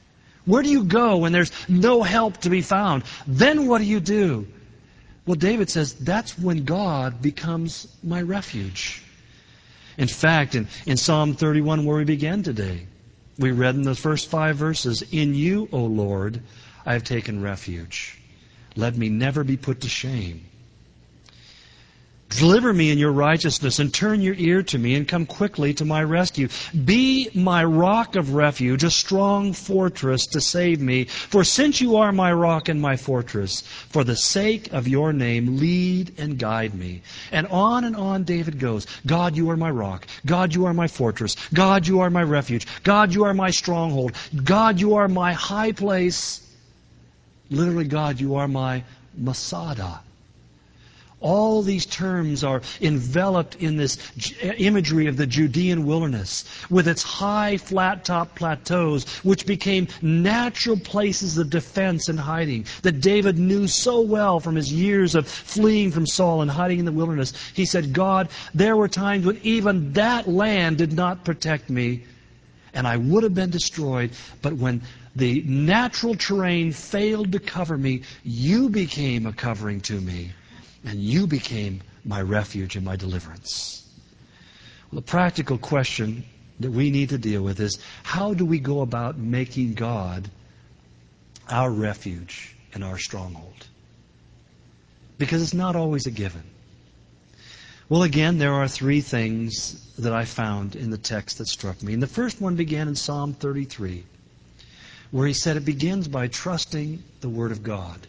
Where do you go when there's no help to be found? Then what do you do? Well, David says, that's when God becomes my refuge. In fact, in Psalm 31, where we began today, we read in the first 5 verses, "In you, O Lord, I have taken refuge. Let me never be put to shame. Deliver me in your righteousness and turn your ear to me and come quickly to my rescue. Be my rock of refuge, a strong fortress to save me. For since you are my rock and my fortress, for the sake of your name, lead and guide me." And on David goes. God, you are my rock. God, you are my fortress. God, you are my refuge. God, you are my stronghold. God, you are my high place. Literally, God, you are my Masada. All these terms are enveloped in this imagery of the Judean wilderness with its high, flat-top plateaus, which became natural places of defense and hiding that David knew so well from his years of fleeing from Saul and hiding in the wilderness. He said, God, there were times when even that land did not protect me, and I would have been destroyed, but when the natural terrain failed to cover me, you became a covering to me. And you became my refuge and my deliverance. Well, the practical question that we need to deal with is, how do we go about making God our refuge and our stronghold? Because it's not always a given. Well, again, there are 3 things that I found in the text that struck me. And the first one began in Psalm 33, where he said it begins by trusting the Word of God.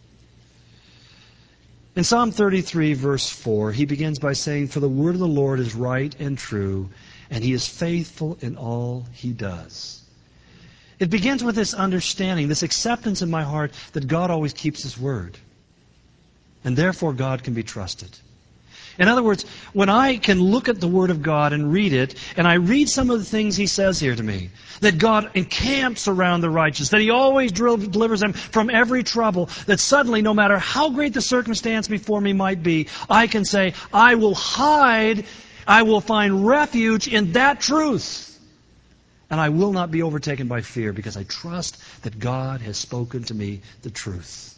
In Psalm 33, verse 4, he begins by saying, "For the word of the Lord is right and true, and he is faithful in all he does." It begins with this understanding, this acceptance in my heart that God always keeps his word. And therefore God can be trusted. In other words, when I can look at the Word of God and read it, and I read some of the things He says here to me, that God encamps around the righteous, that He always delivers them from every trouble, that suddenly, no matter how great the circumstance before me might be, I can say, I will hide, I will find refuge in that truth. And I will not be overtaken by fear because I trust that God has spoken to me the truth.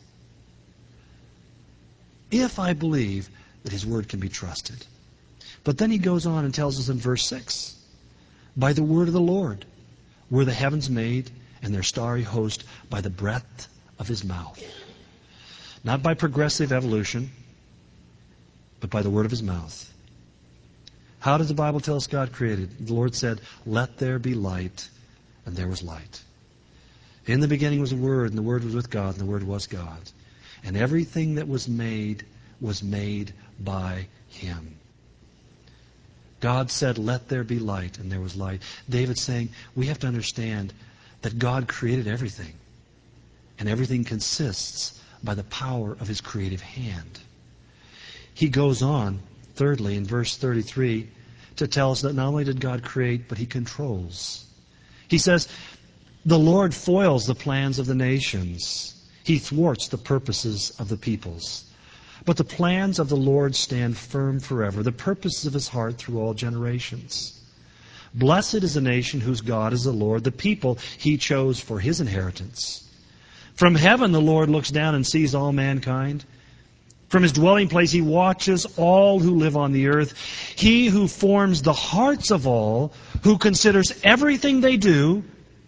If I believe that His Word can be trusted. But then he goes on and tells us in verse 6, "By the word of the Lord were the heavens made, and their starry host by the breath of His mouth." Not by progressive evolution, but by the word of His mouth. How does the Bible tell us God created? The Lord said, "Let there be light," and there was light. In the beginning was the Word, and the Word was with God, and the Word was God. And everything that was made by Him. God said, "Let there be light," and there was light. David's saying, we have to understand that God created everything. And everything consists by the power of His creative hand. He goes on, thirdly, in verse 33, to tell us that not only did God create, but He controls. He says, "The Lord foils the plans of the nations. He thwarts the purposes of the peoples. But the plans of the Lord stand firm forever, the purposes of His heart through all generations. Blessed is the nation whose God is the Lord, the people He chose for His inheritance. From heaven the Lord looks down and sees all mankind. From His dwelling place He watches all who live on the earth. He who forms the hearts of all, who considers everything they do.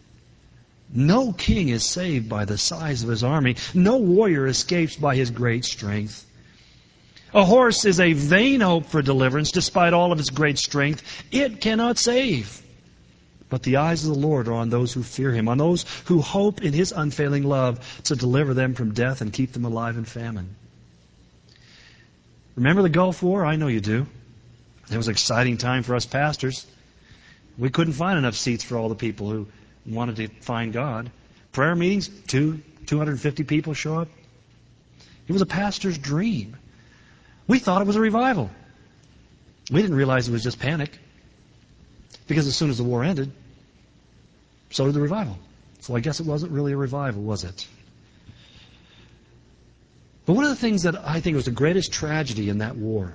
No king is saved by the size of his army. No warrior escapes by his great strength. A horse is a vain hope for deliverance, despite all of its great strength. It cannot save. But the eyes of the Lord are on those who fear Him, on those who hope in His unfailing love to deliver them from death and keep them alive in famine." Remember the Gulf War? I know you do. It was an exciting time for us pastors. We couldn't find enough seats for all the people who wanted to find God. Prayer meetings, 250 people show up. It was a pastor's dream. We thought it was a revival. We didn't realize it was just panic. Because as soon as the war ended, so did the revival. So I guess it wasn't really a revival, was it? But one of the things that I think was the greatest tragedy in that war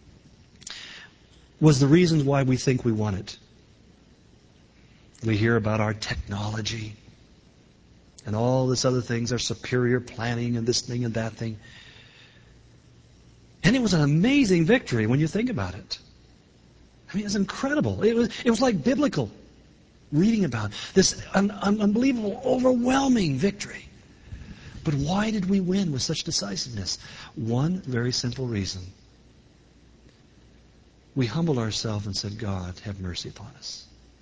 was the reasons why we think we won it. We hear about our technology. and all this other things, our superior planning and this thing and that thing. And it was an amazing victory when you think about it. I mean, it was incredible. It was like biblical reading about this unbelievable, overwhelming victory. But why did we win with such decisiveness? One very simple reason. We humbled ourselves and said, God, have mercy upon us.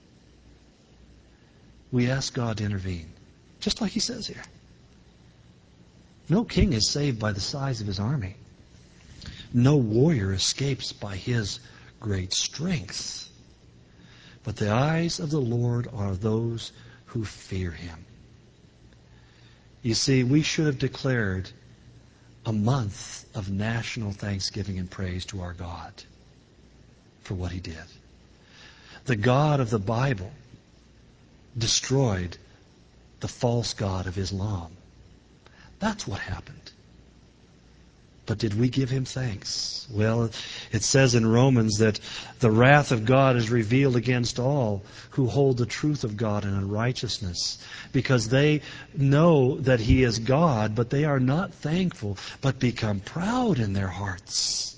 We asked God to intervene, just like He says here. No king is saved by the size of his army. No warrior escapes by his great strength. But the eyes of the Lord are those who fear Him. You see, we should have declared a month of national thanksgiving and praise to our God for what He did. The God of the Bible destroyed the false god of Islam. That's what happened. But did we give Him thanks? Well, it says in Romans that the wrath of God is revealed against all who hold the truth of God in unrighteousness, because they know that He is God, but they are not thankful, but become proud in their hearts.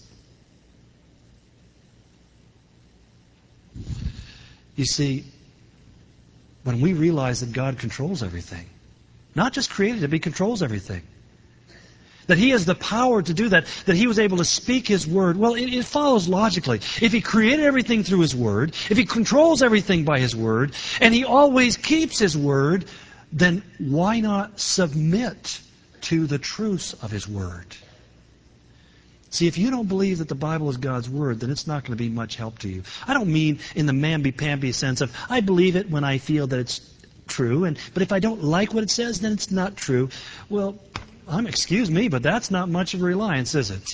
You see, when we realize that God controls everything, not just created it, but He controls everything, that He has the power to do that He was able to speak His Word. Well, it follows logically. If He created everything through His Word, if He controls everything by His Word, and He always keeps His Word, then why not submit to the truths of His Word? See, if you don't believe that the Bible is God's Word, then it's not going to be much help to you. I don't mean in the mamby-pamby sense of, I believe it when I feel that it's true, but if I don't like what it says, then it's not true. Well, excuse me, but that's not much of a reliance, is it?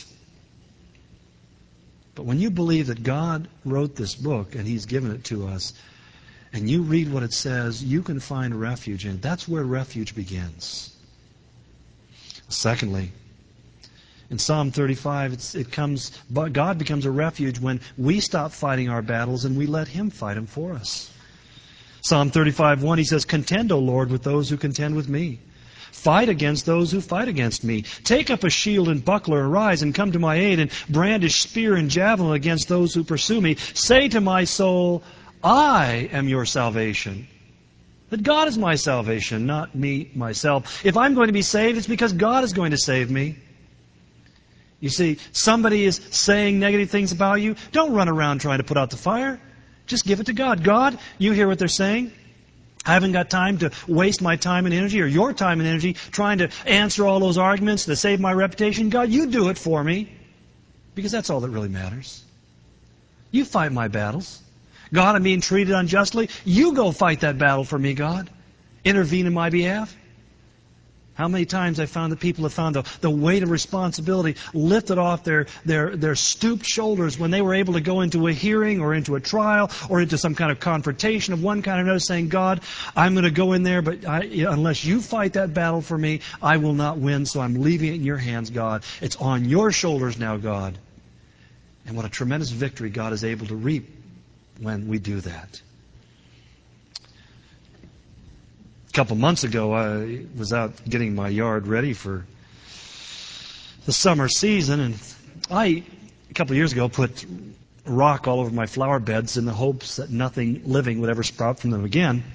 But when you believe that God wrote this book and He's given it to us, and you read what it says, you can find refuge in it. That's where refuge begins. Secondly, in Psalm 35, God becomes a refuge when we stop fighting our battles and we let Him fight them for us. Psalm 35:1, He says, "Contend, O Lord, with those who contend with me. Fight against those who fight against me. Take up a shield and buckler, arise and come to my aid, and brandish spear and javelin against those who pursue me. Say to my soul, I am your salvation." That God is my salvation, not me, myself. If I'm going to be saved, it's because God is going to save me. You see, somebody is saying negative things about you. Don't run around trying to put out the fire. Just give it to God. God, you hear what they're saying? I haven't got time to waste my time and energy, or your time and energy, trying to answer all those arguments to save my reputation. God, you do it for me. Because that's all that really matters. You fight my battles. God, I'm being treated unjustly. You go fight that battle for me, God. Intervene in my behalf. How many times I found that people have found the weight of responsibility lifted off their stooped shoulders when they were able to go into a hearing or into a trial or into some kind of confrontation of one kind or another, saying, God, I'm going to go in there, but unless you fight that battle for me, I will not win, so I'm leaving it in your hands, God. It's on your shoulders now, God. And what a tremendous victory God is able to reap when we do that. A couple months ago, I was out getting my yard ready for the summer season, and a couple of years ago, put rock all over my flower beds in the hopes that nothing living would ever sprout from them again.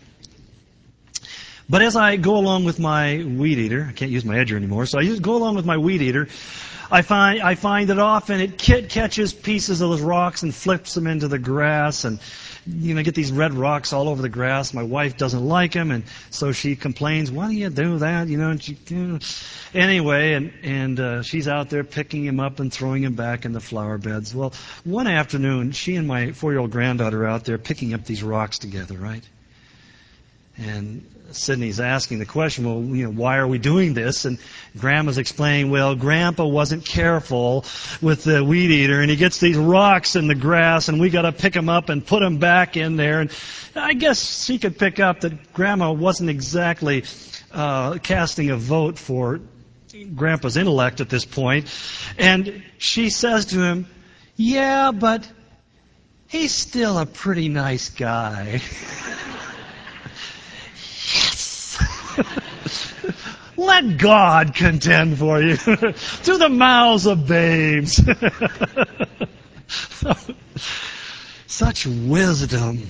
But as I go along with my weed eater, I can't use my edger anymore, so I just go along with my weed eater, I find that often it catches pieces of those rocks and flips them into the grass, and get these red rocks all over the grass. My wife doesn't like them, and so she complains, "Why do you do that?" Anyway, and she's out there picking them up and throwing them back in the flower beds. Well, one afternoon, she and my 4-year-old granddaughter are out there picking up these rocks together, right? And Sydney's asking the question, well, why are we doing this? And Grandma's explaining, well, Grandpa wasn't careful with the weed eater, and he gets these rocks in the grass, and we got to pick them up and put them back in there. And I guess she could pick up that Grandma wasn't exactly casting a vote for Grandpa's intellect at this point. And she says to him, yeah, but he's still a pretty nice guy. Yes! Let God contend for you through the mouths of babes. Such wisdom.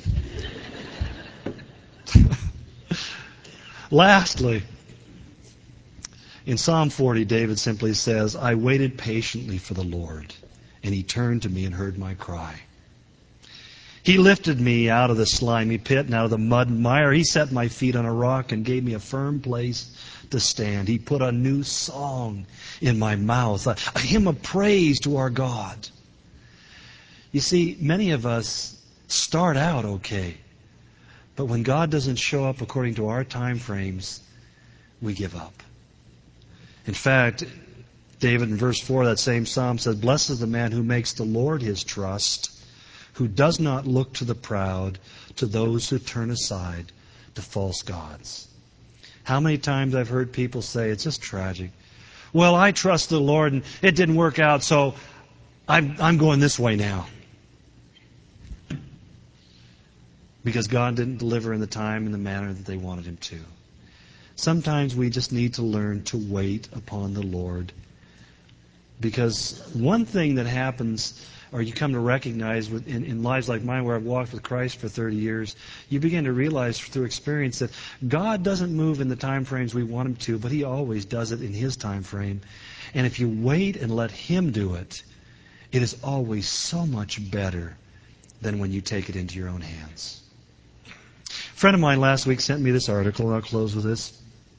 Lastly, in Psalm 40, David simply says, I waited patiently for the Lord, and He turned to me and heard my cry. He lifted me out of the slimy pit and out of the mud and mire. He set my feet on a rock and gave me a firm place to stand. He put a new song in my mouth, a hymn of praise to our God. You see, many of us start out okay, but when God doesn't show up according to our time frames, we give up. In fact, David in verse 4 of that same psalm says, Blessed is the man who makes the Lord his trust, who does not look to the proud, to those who turn aside to false gods. How many times I've heard people say, it's just tragic. Well, I trust the Lord and it didn't work out, so I'm going this way now. Because God didn't deliver in the time and the manner that they wanted Him to. Sometimes we just need to learn to wait upon the Lord. Because one thing that happens, or you come to recognize in lives like mine where I've walked with Christ for 30 years, you begin to realize through experience that God doesn't move in the time frames we want Him to, but He always does it in His time frame. And if you wait and let Him do it, it is always so much better than when you take it into your own hands. A friend of mine last week sent me this article, and I'll close with this.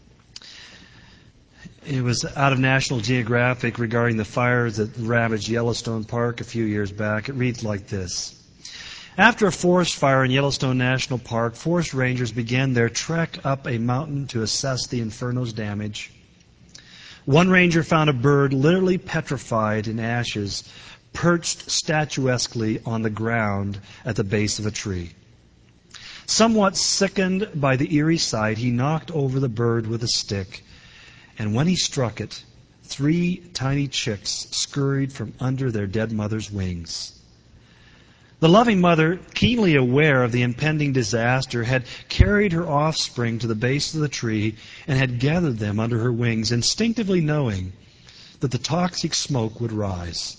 It was out of National Geographic regarding the fires that ravaged Yellowstone Park a few years back. It reads like this. After a forest fire in Yellowstone National Park, forest rangers began their trek up a mountain to assess the inferno's damage. One ranger found a bird literally petrified in ashes, perched statuesquely on the ground at the base of a tree. Somewhat sickened by the eerie sight, he knocked over the bird with a stick, and when he struck it, 3 tiny chicks scurried from under their dead mother's wings. The loving mother, keenly aware of the impending disaster, had carried her offspring to the base of the tree and had gathered them under her wings, instinctively knowing that the toxic smoke would rise.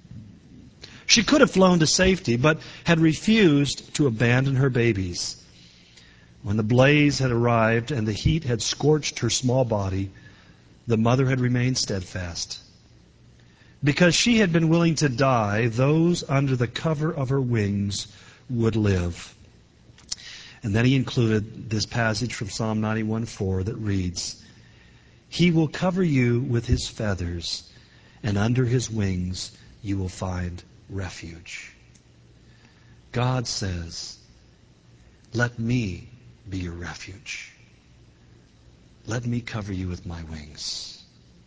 She could have flown to safety, but had refused to abandon her babies. When the blaze had arrived and the heat had scorched her small body, the mother had remained steadfast. Because she had been willing to die, those under the cover of her wings would live. And then he included this passage from Psalm 91:4 that reads, He will cover you with His feathers, and under His wings you will find refuge. God says, let me be your refuge. Let me cover you with my wings.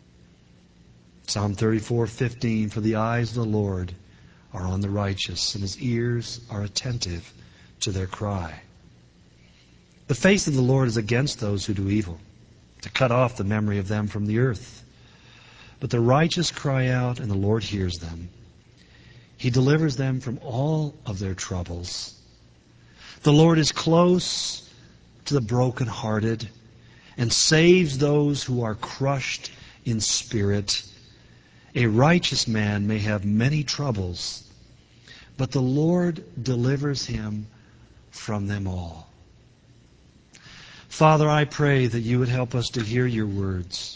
Psalm 34:15, For the eyes of the Lord are on the righteous, and His ears are attentive to their cry. The face of the Lord is against those who do evil, to cut off the memory of them from the earth. But the righteous cry out, and the Lord hears them. He delivers them from all of their troubles. The Lord is close to the brokenhearted and saves those who are crushed in spirit. A righteous man may have many troubles, but the Lord delivers him from them all. Father, I pray that you would help us to hear your words.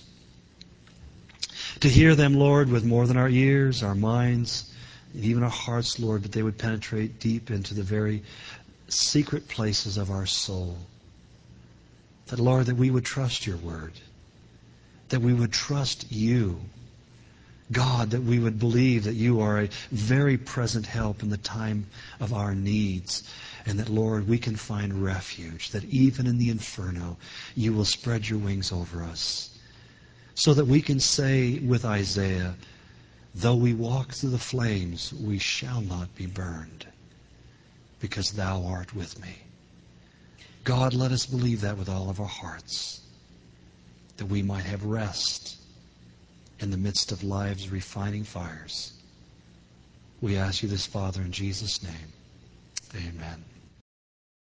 To hear them, Lord, with more than our ears, our minds, and even our hearts, Lord, that they would penetrate deep into the very secret places of our soul. That, Lord, that we would trust your word. That we would trust you. God, that we would believe that you are a very present help in the time of our needs. And that, Lord, we can find refuge. That even in the inferno, you will spread your wings over us. So that we can say with Isaiah, though we walk through the flames, we shall not be burned, because thou art with me. God, let us believe that with all of our hearts, that we might have rest in the midst of life's refining fires. We ask you this, Father, in Jesus' name. Amen.